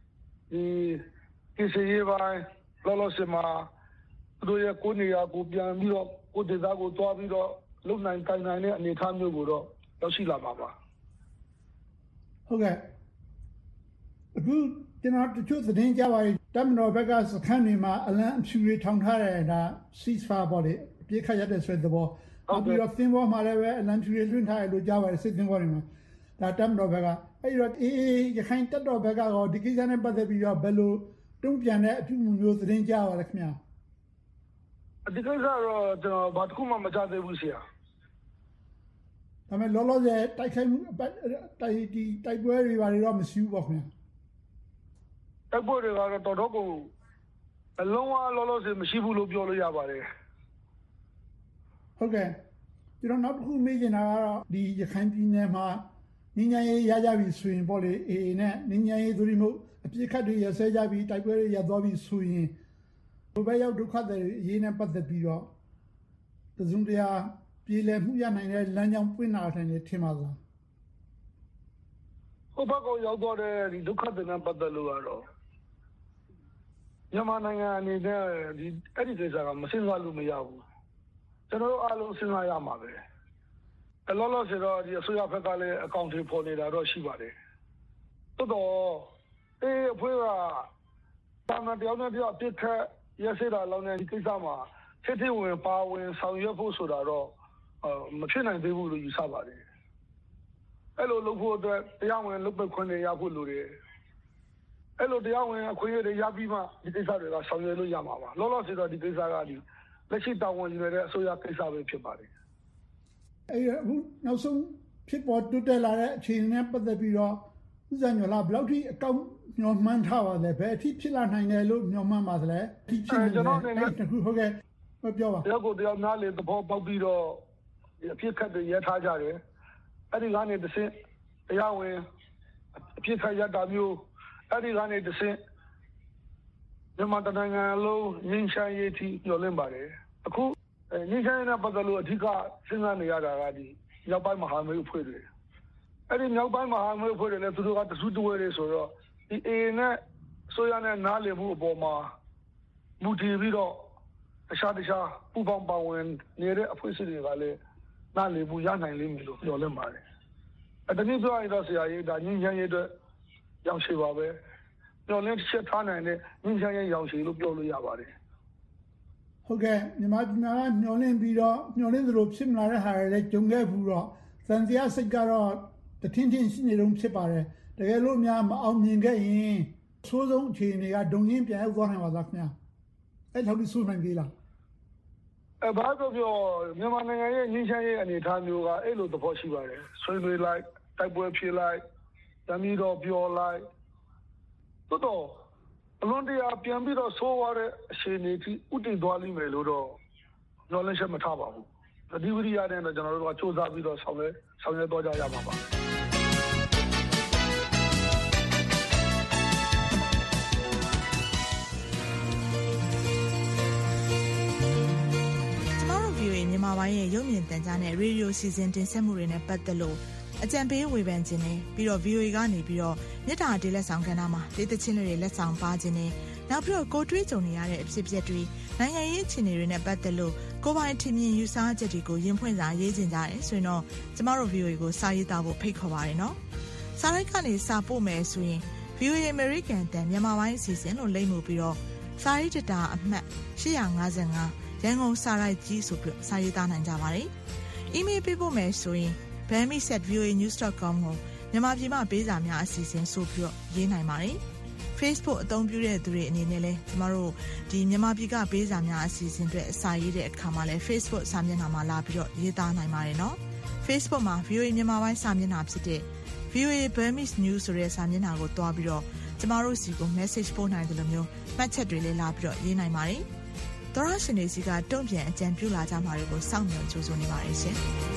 ဒီစီရေးပိုင်းလောလောဆယ်မှာတို့ရဲ့ကိုနေရာကိုပြန်ပြီးတော့ကိုဒေသကိုတွားပြီးတော့လုံနိုင်ကိုင်နိုင်တဲ့အနေအထားမျိုးကိုတော့ရောက်ရှိလာပါပါဟုတ်ကဲ့အခုကျွန်တော်တချို့သတင်းကြပါရင်တမန်တော်ဘက်ကစခန်းတွေမှာအလံအဖြူတွေထောင်ထားတယ်ဒါ ceasefire ပေါ့လေအပြစ်ခတ်ရတဲ့ဆွဲသဘောနောက်ပြီးတော့သင်္ဘောမှာလည်းပဲအလံဖြူတွေလွှင့်ထားတယ်လို့ကြားပါတယ်စစ်သင်္ဘောတွေမှာဒါတမန်တော်ဘက်ကအဲ့တော့ရခိုင်တပ်တော်ဘက်ကရောဒီကိစ္စနဲ့ပတ်သက်ပြီးတော့ဘယ်လိုတုံ့ပြန်တဲ့အပြုအမူမျိုးသတင်းကြပါလဲခင်ဗျာဒီကိစ္စတော့ကျွန်တော်ဘာတစ်ခုမှမကြားသေးဘူးဆရာဒါပေမဲ့လောလောဆယ်တိုက်ခိုက်မှုတိုက်ပွဲတွေဘာတွေတော့မရှိဘူးပေါ့ခင်ဗျာတိုက်ပွဲတွေကတော့တော်တော်ကိုအလုံးဝလောလောဆယ်မရှိဘူးလို့ပြောလို့ရပါတယ်ဟုတ်ကဲ့ကျွန်တော်နောက်တစ်ခုမေးချင်တာကတော့ဒီရခိုင်ပြည်နယ်မှာငင်းငယ်ရေးရကြပြီဆိုရင်ပေါ့လေအေးနဲ့ငင်းငယ်ရေးသူတွေမို့အပြစ်ခတ်တွေရဆဲကြပြီတိုက်ပွဲတွေရသွားပြီဆိုရင်ဘယ်ရောက်ဒုက္ခတွေအရေးနဲ့ပတ်သက်ပြီးတော့တစုံတရာပြည်လည်မှုရနိုင်တဲ့လမ်းကြောင်းပွင့်လာတယ်ထင်ပါလားဟိုဘက်ကိုရောက်တော့တဲ့ဒီဒုက္ခတွေနဲ့ပတ်သက်လို့ကတော့မြန်မာနိုင်ငံအနေနဲ့ဒီအဲ့ဒီကိစ္စကမစဉ်းစားလို့မရဘူးကျွန်တော်တို့အားလုံးစဉ်းစားရမှာပဲအလောလောဆယ်တော့ဒီအစိုးရဘက်ကလည်းအကောင့်တွေပေါ်နေတာတော့ရှိပါတယ်တိုးတော့အဖွဲ့ကတာမန်တယောက်နဲ့တယောက်ပြစ်ခတ်ရစေတာလောက်နဲ့ဒီကိစ္စမှာစစ်တီဝင်ပါဝင်ဆောင်ရွက်ဖို့ဆိုတာတော့မဖြစ်နိုင်သေးဘူးလို့ယူဆပါတယ်အဲ့လိုလုပ်ဖို့အတွက်တရားဝင်လုပ်ပတ်ခွင့်တွေရဖို့လိုတယ်အဲ့လိုတရားဝင်အခွင့်အရေးတွေရပြီးမှဒီကိစ္စတွေကဆောင်ရွက်လို့ရမှာပါလောလောဆယ်တော့ဒီကိစ္စကဒီလက်ရှိတာဝန်ယူနေတဲ့အစိုးရကိစ္စပဲဖြစ်ပါတယ်အဲ့အခုနောက်ဆုံးဖြစ်ပေါ်တိုးတက်လာတဲ့အခြေအနေနဲ့ပတ်သက်ပြီးတော့ဥစ္စာညော်လာဘယ်လောက်ထိအကောင့်ညော်မှန်းထားပါလဲဘယ်အထိဖြစ်လာနိုင်တယ်လို့ညော်မှန်းပါသလဲဒီဖြစ်နေတယ်ဟုတ်ကဲ့ပြောပါတရားကိုတရားနားလေသဘောပေါက်ပြီးတော့အဖြစ်ခတ်တွေရထားကြတယ်အဲ့ဒီကနေတစ်ဆင့်တရားဝင်အဖြစ်ခတ်ရတာမျိုးအဲ့ဒီကနေတစ်ဆင့်မြန်မာနိုင်ငံလုံးငင်းချမ်းရေးတီညှော်လင့်ပါတယ်အခုငင်းချမ်းရေးနဲ့ပတ်သက်လို့အဓိကစဉ်းစားနေရတာကဒီမြောက်ပိုင်းမဟာမိတ်အဖွဲ့တွေအဲ့ဒီမြောက်ပိုင်းမဟာမိတ်အဖွဲ့တွေလည်းသူတို့ကတစုတဝဲတွေဆိုတော့ဒီအေနဲ့ဆိုရနဲ့နားလည်မှုအပေါ်မှာမူတည်ပြီးတော့တခြားပူပေါင်းပါဝင်နေတဲ့အဖွဲ့အစည်းတွေကလည်းနားလည်မှုရနိုင်လိမ့်မယ်လို့ပြောလင့်ပါတယ်။တနည်းပြောရရင်တော့ဆရာကြီးဒါငင်းချမ်းရေးအတွက်ရောင်ရှိပါပဲ။ပြောလင့်ချက်ထားနိုင်တဲ့ငင်းချမ်းရေးရောင်ရှိလို့ပြောလို့ရပါတယ်။ဟုတ်ကဲ့မြန်မာပြည်မှာညှော်လင့်ပြီးတော့ညှော်လင့်သလိုဖြစ်မလာတဲ့ဟာတွေလည်းကြုံခဲ့ဘူးတော့သံတရားစိတ်ကတော့တထင်းထင်းရှိနေတော့ဖြစ်ပါတယ်။တကယ်လို့များမအောင်မြင်ခဲ့ရင်ဆိုးဆုံးအခြေအနေကဒုံရင်းပြန်ရောက်သွားနိုင်ပါသားခင်ဗျာ။အဲ့လောက်ဒီဆိုးနိုင်သေးလား။ဘာလို့ပြောမြန်မာနိုင်ငံရဲ့ငင်းချမ်းရေးအနေအထားမျိုးကအဲ့လိုသဘောရှိပါတယ်။ဆွေးနွေးလိုက်တိုက်ပွဲဖြစ်လိုက်တမီတော့ပြောလိုက်တော့အလွန်တရာပြန်ပြီးတော့ဆိုးသွားတဲ့အခြေအနေที่ဥတည်သွားလိမ့်မယ်လို့တော့ညှော်လင့်ချက်မထားပါဘူး။ဒီဝိရိယနဲ့တော့ကျွန်တော်တို့ကစူးစမ်းပြီးတော့ဆောင်ရွက်တော့ကြရမှာပါ။မြန်မာပိုင်းရဲ့ရုပ်မြင်သံကြားနဲ့ရေဒီယိုစီစဉ်တင်ဆက်မှုတွေနဲ့ပတ်သက်လို့အကြံပေးဝေဖန်ခြင်းနဲ့ပြီးတော့ VOA ကနေပြီးတော့မြစ်တာတေးလက်ဆောင်ကဏ္ဍမှာဒေသချင်းတွေလက်ဆောင်ပါခြင်းနဲ့နောက်ပြီးတော့ကိုတွေးကြုံနေရတဲ့အဖြစ်အပျက်တွေနိုင်ငံရေးအခြေအနေတွေနဲ့ပတ်သက်လို့ကိုပိုင်ထင်မြင်ယူဆချက်တွေကိုရင်ဖွင့်စာရေးခြင်းကြတယ်ဆိုရင်တော့ကျမတို့ VOA ကိုစာရေးသားဖို့ဖိတ်ခေါ်ပါရနော်စာရိုက်ကနေစာပို့မယ်ဆိုရင် VOA American တန်မြန်မာပိုင်းအစီအစဉ်လို့လိမ့်မှုပြီးတော့စာရေးတတာအမှတ်855ရန်ကုန်စာရိုက်ကြီးဆိုပြီးစာရေးသားနိုင်ကြပါတယ်။ email ပေးဖို့မယ်ဆိုရင် bami@voanews.com ကိုမြန်မာပြည်မှာပေးစာများအစီအစဉ်ဆိုပြီးရေးနိုင်ပါတယ်။ Facebook အသုံးပြုတဲ့သူတွေအနေနဲ့လည်းကျမတို့ဒီမြန်မာပြည်ကပေးစာများအစီအစဉ်တွေအစာရေးတဲ့အခါမှာလည်း Facebook စာမျက်နှာမှာလာပြီးတော့ရေးသားနိုင်ပါတယ်နော် Facebook မှာ VOA မြန်မာပိုင်းစာမျက်နှာဖြစ်တဲ့ VOA Burmese News ဆိုတဲ့စာမျက်နှာကိုတွားပြီးတော့ကျမတို့စီကို message ပို့နိုင်တယ်လို့မျိုးမှတ်ချက်တွေလည်းလာပြီးတော့ရေးနိုင်ပါတယ်သောရရှင်တွေစီကတုံ့ပြန်အကြံပြုလာကြမှာတွေကိုစောင့်မျှော်ကြိုးစားနေပါတယ်ရှင်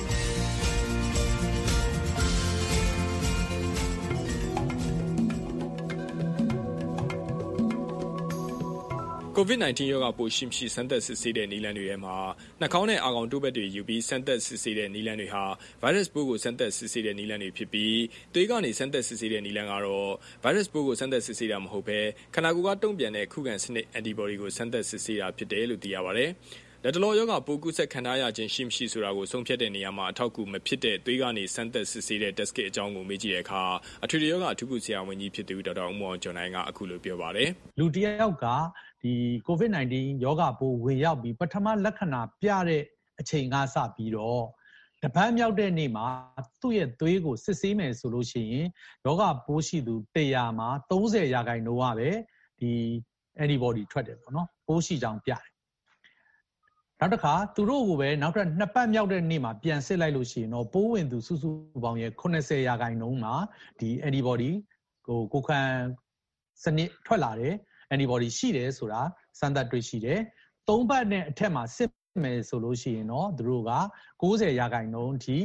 COVID-19 ရောဂါပိုးရှိမရှိစမ်းသပ်စစ်ဆေးတဲ့နည်းလမ်းတွေထဲမှာနှာခေါင်းနဲ့အာခေါင်တိုးဘက်တွေယူပြီးစမ်းသပ်စစ်ဆေးတဲ့နည်းလမ်းတွေဟာဗိုင်းရပ်စ်ပိုးကိုစမ်းသပ်စစ်ဆေးတဲ့နည်းလမ်းတွေဖြစ်ပြီးသွေးကနေစမ်းသပ်စစ်ဆေးတဲ့နည်းလမ်းကတော့ဗိုင်းရပ်စ်ပိုးကိုစမ်းသပ်စစ်ဆေးတာမဟုတ်ဘဲခန္ဓာကိုယ်ကတုံ့ပြန်တဲ့ခုခံစနစ် antibody ကိုစမ်းသပ်စစ်ဆေးတာဖြစ်တယ်လို့သိရပါတယ်။လက်တလောရောဂါပိုးကူးစက်ခံရခြင်းရှိမရှိဆိုတာကိုဆုံးဖြတ်တဲ့နေရာမှာအထောက်အကူမဖြစ်တဲ့သွေးကနေစမ်းသပ်စစ်ဆေးတဲ့ test kit အကြောင်းကိုမေးကြည့်တဲ့အခါအထွေထွေရောဂါအထူးကုဆရာဝန်ကြီးဖြစ်သူဒေါက်တာဦးမောင်ကျော်နိုင်ကအခုလိုပြောပါတယ်။လူတစ်ယောက်ကဒီ COVID-19 ရောဂါပိုးဝင်ရောက်ပြီးပထမလက္ခဏာပြတဲ့အချိန်ကစပြီးတော့တပတ်မြောက်တဲ့နေ့မှာသူ့ရဲ့သွေးကိုစစ်ဆေးမယ်ဆိုလို့ရှိရင်ရောဂါပိုးရှိသူ100မှာ30% ကပဲဒီ antibody ထွက်တယ်ပေါ့နော်ပိုးရှိကြောင်းပြတယ်နောက်တစ်ခါသူတို့ကိုပဲနောက်ထပ်2ပတ်မြောက်တဲ့နေ့မှာပြန်စစ်လိုက်လို့ရှိရင်တော့ပိုးဝင်သူစုစုပေါင်းရဲ့80%မှာဒီ antibody ကိုခံစနစ်ထွက်လာတယ်antibody ရှိတယ်ဆိုတာစမ်းသပ်တွေ့ရှိတယ်3ပတ်နဲ့အထက်မှာစစ်မယ်ဆိုလို့ရှိရင်တော့သူတို့က90%ထိ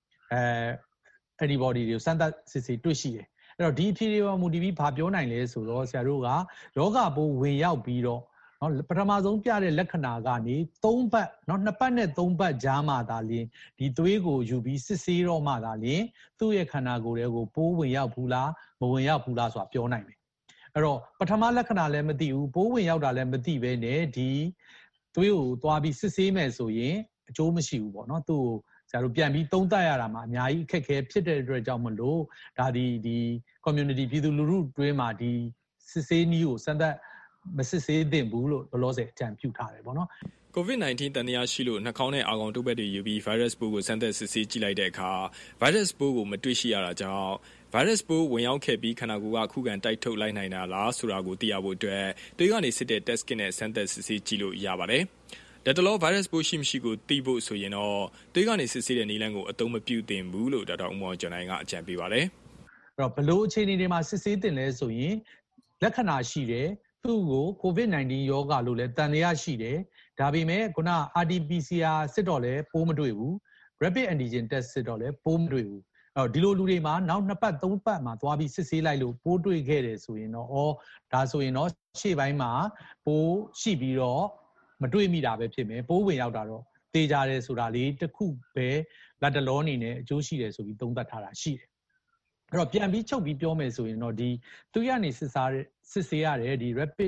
antibody တွေကိုစမ်းသပ်စစ်ဆေးတွေ့ရှိတယ်အဲ့တော့ဒီအဖြေတွေမူတည်ပြီးဘာပြောနိုင်လဲဆိုတော့ဆရာတို့ကယောဂပိုးဝင်ရောက်ပြီးတော့နော်ပထမဆုံးပြတဲ့လက္ခဏာကနေ3ပတ်နော်2ပတ်နဲ့3ပတ်ကြားမှသာလျှင်ဒီသွေးကိုယူပြီးစစ်ဆေးတော့မှသာလျှင်သူ့ရဲ့ခန္ဓာကိုယ်တွေကိုပိုးဝင်ရောက်ဘူးလားမဝင်ရောက်ဘူးလားဆိုတာပြောနိုင်တယ်အဲ့တော့ပထမလက္ခဏာလည်းမသိဘူးပိုးဝင်ရောက်တာလည်းမသိဘဲနဲ့ဒီသွေးကိုသွားပြီးစစ်ဆေးမယ်ဆိုရင်အကျိုးမရှိဘူးပေါ့နော်သူ့ကိုဆရာတို့ပြန်ပြီးသုံးသပ်ရတာမှာအများကြီးအခက်အခဲဖြစ်တဲ့အတွက်ကြောင့်မလို့ဒါဒီ community ပြည်သူလူထုတွင်းမှာဒီစစ်ဆေးနည်းကိုစမ်းသပ်မစစ်ဆေးသင့်ဘူးလို့ဘလော့ဆယ်အကြံပြုထားတယ်ပေါ့နော် COVID-19 တန်တရားရှိလို့နှာခေါင်းနဲ့အာခေါင်တိုးဘက်တွေယူပြီး virus ပိုးကိုစမ်းသပ်စစ်ဆေးကြည့်လိုက်တဲ့အခါ virus ပိုးကိုမတွေ့ရှိရတာကြောင့် virus ပိုးဝင်ရောက်ခဲ့ပြီးခန္ဓာကိုယ်ကခုခံတိုက်ထုတ်လိုက်နိုင်တာလားဆိုတာကိုသိရဖို့အတွက်သွေးကနေစစ်တဲ့ test kit နဲ့စမ်းသပ်စစ်ဆေးကြည့်လို့ရပါတယ်။လက်တလော virus ပိုးရှိမရှိကိုသိဖို့ဆိုရင်တော့သွေးကနေစစ်ဆေးတဲ့နည်းလမ်းကိုအသုံးမပြုသင့်ဘူးလို့ဒေါက်တာဦးမောင်ကျော်နိုင်ကအကြံပေးပါတယ်။အဲ့တော့ဘလို့အခြေအနေတွေမှာစစ်ဆေးတင်လဲဆိုရင်လက္ခဏာရှိတယ်သူ့ကို COVID-19 ရောဂါလို့လည်းတန်တရားရှိတယ်ဒါပေမဲ့ခုန RT-PCR စစ်တော့လည်းပိုးမတွေ့ဘူး rapid antigen test စစ်တော့လည်းပိုးမတွေ့ဘူးအဲ့တော့ဒီလိုလူတွေမှာနောက်2ပတ်3ပတ်မှာသွားပြီးစစ်ဆေးလိုက်လို့ပိုးတွေ့ခဲ့တယ်ဆိုရင်တော့ဒါဆိုရင်တော့ရှေ့ပိုင်းမှာပိုးရှိပြီးတော့မတွေ့မိတာပဲဖြစ်မယ်ပိုးဝင်ရောက်တာတော့တေးကြတယ်ဆိုတာလေးတစ်ခုပဲလက်တလောအနေနဲ့အကျိုးရှိတယ်ဆိုပြီးသုံးသပ်ထားတာရှိတယ်အဲ့တော့ပြန်ပြီးချုပ်ပြီးပြောမယ်ဆိုရင်တော့ဒီသူရနေစစ်ဆေးရတဲ့ဒီ rapid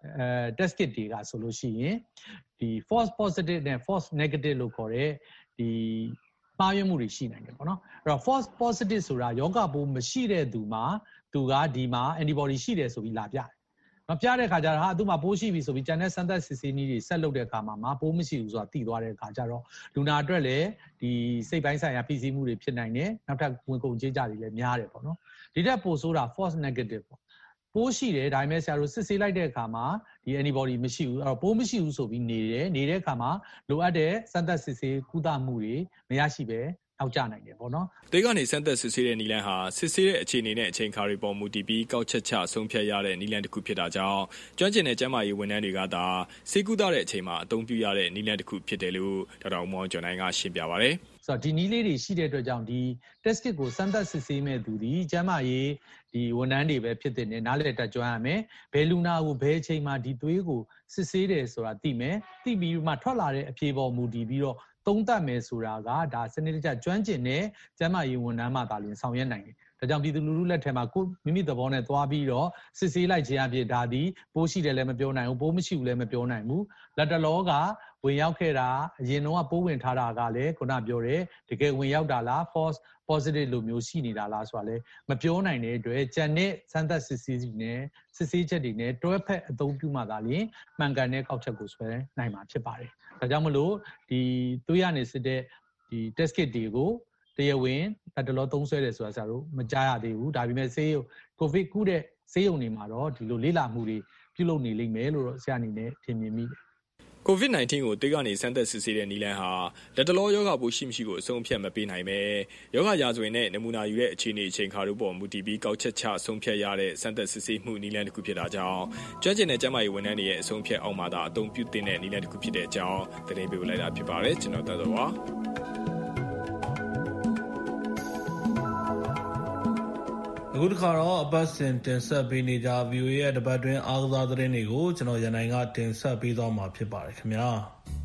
test kit တွေကဆိုလို့ရှိရင်ဒီ false positive နဲ့ false negative လို့ခေါ်တဲ့ဒီမှားယွင်းမှုတွေရှိနိုင်တယ်ပေါ့နော်အဲ့တော့ false positive ဆိုတာယောဂပိုးမရှိတဲ့သူမှာသူကဒီမှာ antibody ရှိတယ်ဆိုပြီးလာပြတယ်မပြတဲ့ခါကျတော့ဟာသူ့မှာပိုးရှိပြီဆိုပြီးကျန်တဲ့စမ်းသပ်စစ်ဆေးနည်းတွေဆက်လုပ်တဲ့အခါမှာပိုးမရှိဘူးဆိုတာသိသွားတဲ့အခါကျတော့လူနာအတွက်လည်းဒီစိတ်ပိုင်းဆိုင်ရာဖိစီးမှုတွေဖြစ်နိုင်တယ်နောက်ထပ်ဝင်ကုန်ကြေးကြတွေလည်းများတယ်ပေါ့နော်ဒီတက်ပိုဆိုတာ false negative ပေါ့ပိုးရှိတယ်ဒါပေမဲ့ဆရာတို့စစ်ဆေးလိုက်တဲ့အခါမှာဒီ antibody မရှိဘူးအဲ့တော့ပိုးမရှိဘူးဆိုပြီးနေတဲ့အခါမှာလိုအပ်တဲ့စမ်းသပ်စစ်ဆေးကုသမှုတွေမရရှိပဲနောက်ကျနိုင်တယ်ပေါ့နော်သွေးကနေစမ်းသပ်စစ်ဆေးတဲ့နည်းလမ်းဟာစစ်ဆေးတဲ့အခြေအနေနဲ့အချိန်ခါတွေပေါ်မူတည်ပြီးကောက်ချက်ချဆုံးဖြတ်ရတဲ့နည်းလမ်းတစ်ခုဖြစ်တာကြောင့်ကျွမ်းကျင်တဲ့ကျန်းမာရေးဝန်ထမ်းတွေကသာဆေးကုသတဲ့အချိန်မှာအသုံးပြုရတဲ့နည်းလမ်းတစ်ခုဖြစ်တယ်လို့ဒေါက်တာဦးမောင်ကျော်နိုင်ကရှင်းပြပါတယ်ဆိုတော့ဒီနည်းလေးတွေရှိတဲ့အတွက်ကြောင့်ဒီ test kit ကိုစမ်းသပ်စစ်ဆေးမဲ့သူဒီကျန်းမာရေးဒီဝန်ထမ်းတွေပဲဖြစ်တဲ့နေနားလည်တတ်ကြွရမယ်ဘယ်လူနာကိုဘယ်အချိန်မှာဒီသွေးကိုစစ်ဆေးတယ်ဆိုတာသိမယ်သိပြီးမှထွက်လာတဲ့အဖြေပေါ်မူတည်ပြီးတော့သုံးသပ်မယ်ဆိုတာကဒါစနစ်တကျကျွမ်းကျင်တဲ့ကျန်းမာရေးဝန်ထမ်းမှသာလျှင်ဆောင်ရွက်နိုင်တယ်ဒါကြောင့်ပြည်သူလူထုလက်ထက်မှာကိုမိမိသဘောနဲ့သွားပြီးတော့စစ်ဆေးလိုက်ခြင်းအဖြစ်ဒါဒီပိုးရှိတယ်လည်းမပြောနိုင်ဘူးပိုးမရှိဘူးလည်းမပြောနိုင်ဘူးလက်တလောကဝင်ရောက်ခဲ့တာအရင်တော့ပိုးဝင်ထားတာကလည်းခုနပြောတဲ့တကယ်ဝင်ရောက်တာလား false positive လိုမျိုးရှိနေတာလားဆိုတာလည်းမပြောနိုင်တဲ့အတွက်ကျန်တဲ့စမ်းသပ်စစ်ဆေးချက်တွေနဲ့တွဲဖက်အသုံးပြုမှသာလျှင်မှန်ကန်တဲ့ကောက်ချက်ကိုဆွဲနိုင်မှာဖြစ်ပါတယ်ဒါကြောင့်မလို့ဒီသွေးရနေစစ်တဲ့ဒီ test kit တွေကိုတရားဝင်တတလောသုံးဆွဲတယ်ဆိုတာဆရာတို့မကြားရသေးဘူးဒါပေမဲ့ဆေးကိုဗစ်ကုတဲ့ဆေးရုံတွေမှာတော့ဒီလိုလေ့လာမှုတွေပြုလုပ်နေလိမ့်မယ်လို့တော့ဆရာအနေနဲ့ထင်မြင်မိတယ် COVID-19 ကိုသွေးကနေစမ်းသပ်စစ်ဆေးတဲ့နည်းလမ်းဟာလက်တလောယောဂပိုးရှိမရှိကိုအဆုံးဖြတ်မပေးနိုင်ပဲယောဂရာဇဝင်နဲ့နမူနာယူတဲ့အခြေအနေအချိန်ခါတို့ပေါ်မူတည်ပြီးကောက်ချက်ချဆုံးဖြတ်ရတဲ့စမ်းသပ်စစ်ဆေးမှုနည်းလမ်းတစ်ခုဖြစ်တာကြောင့်ကျွမ်းကျင်တဲ့ကျန်းမာရေးဝန်ထမ်းတွေရဲ့အဆုံးဖြတ်အောက်မှာသာအသုံးပြုသင့်တဲ့နည်းလမ်းတစ်ခုဖြစ်တဲ့အကြောင်းသတင်းပေးပို့လိုက်တာဖြစ်ပါတယ်ကျွန်တော်သက်တော်ပါအခုတစ်ခါတော့အပတ်စဉ်တင်ဆက်ပေးနေကြ VOA ရဲ့တပတ်တွင်းအားကစားသတင်းတွေကိုကျွန်တော်ရန်နိုင်ကတင်ဆက်ပေးသွားမှာဖြစ်ပါတယ်ခင်ဗျာ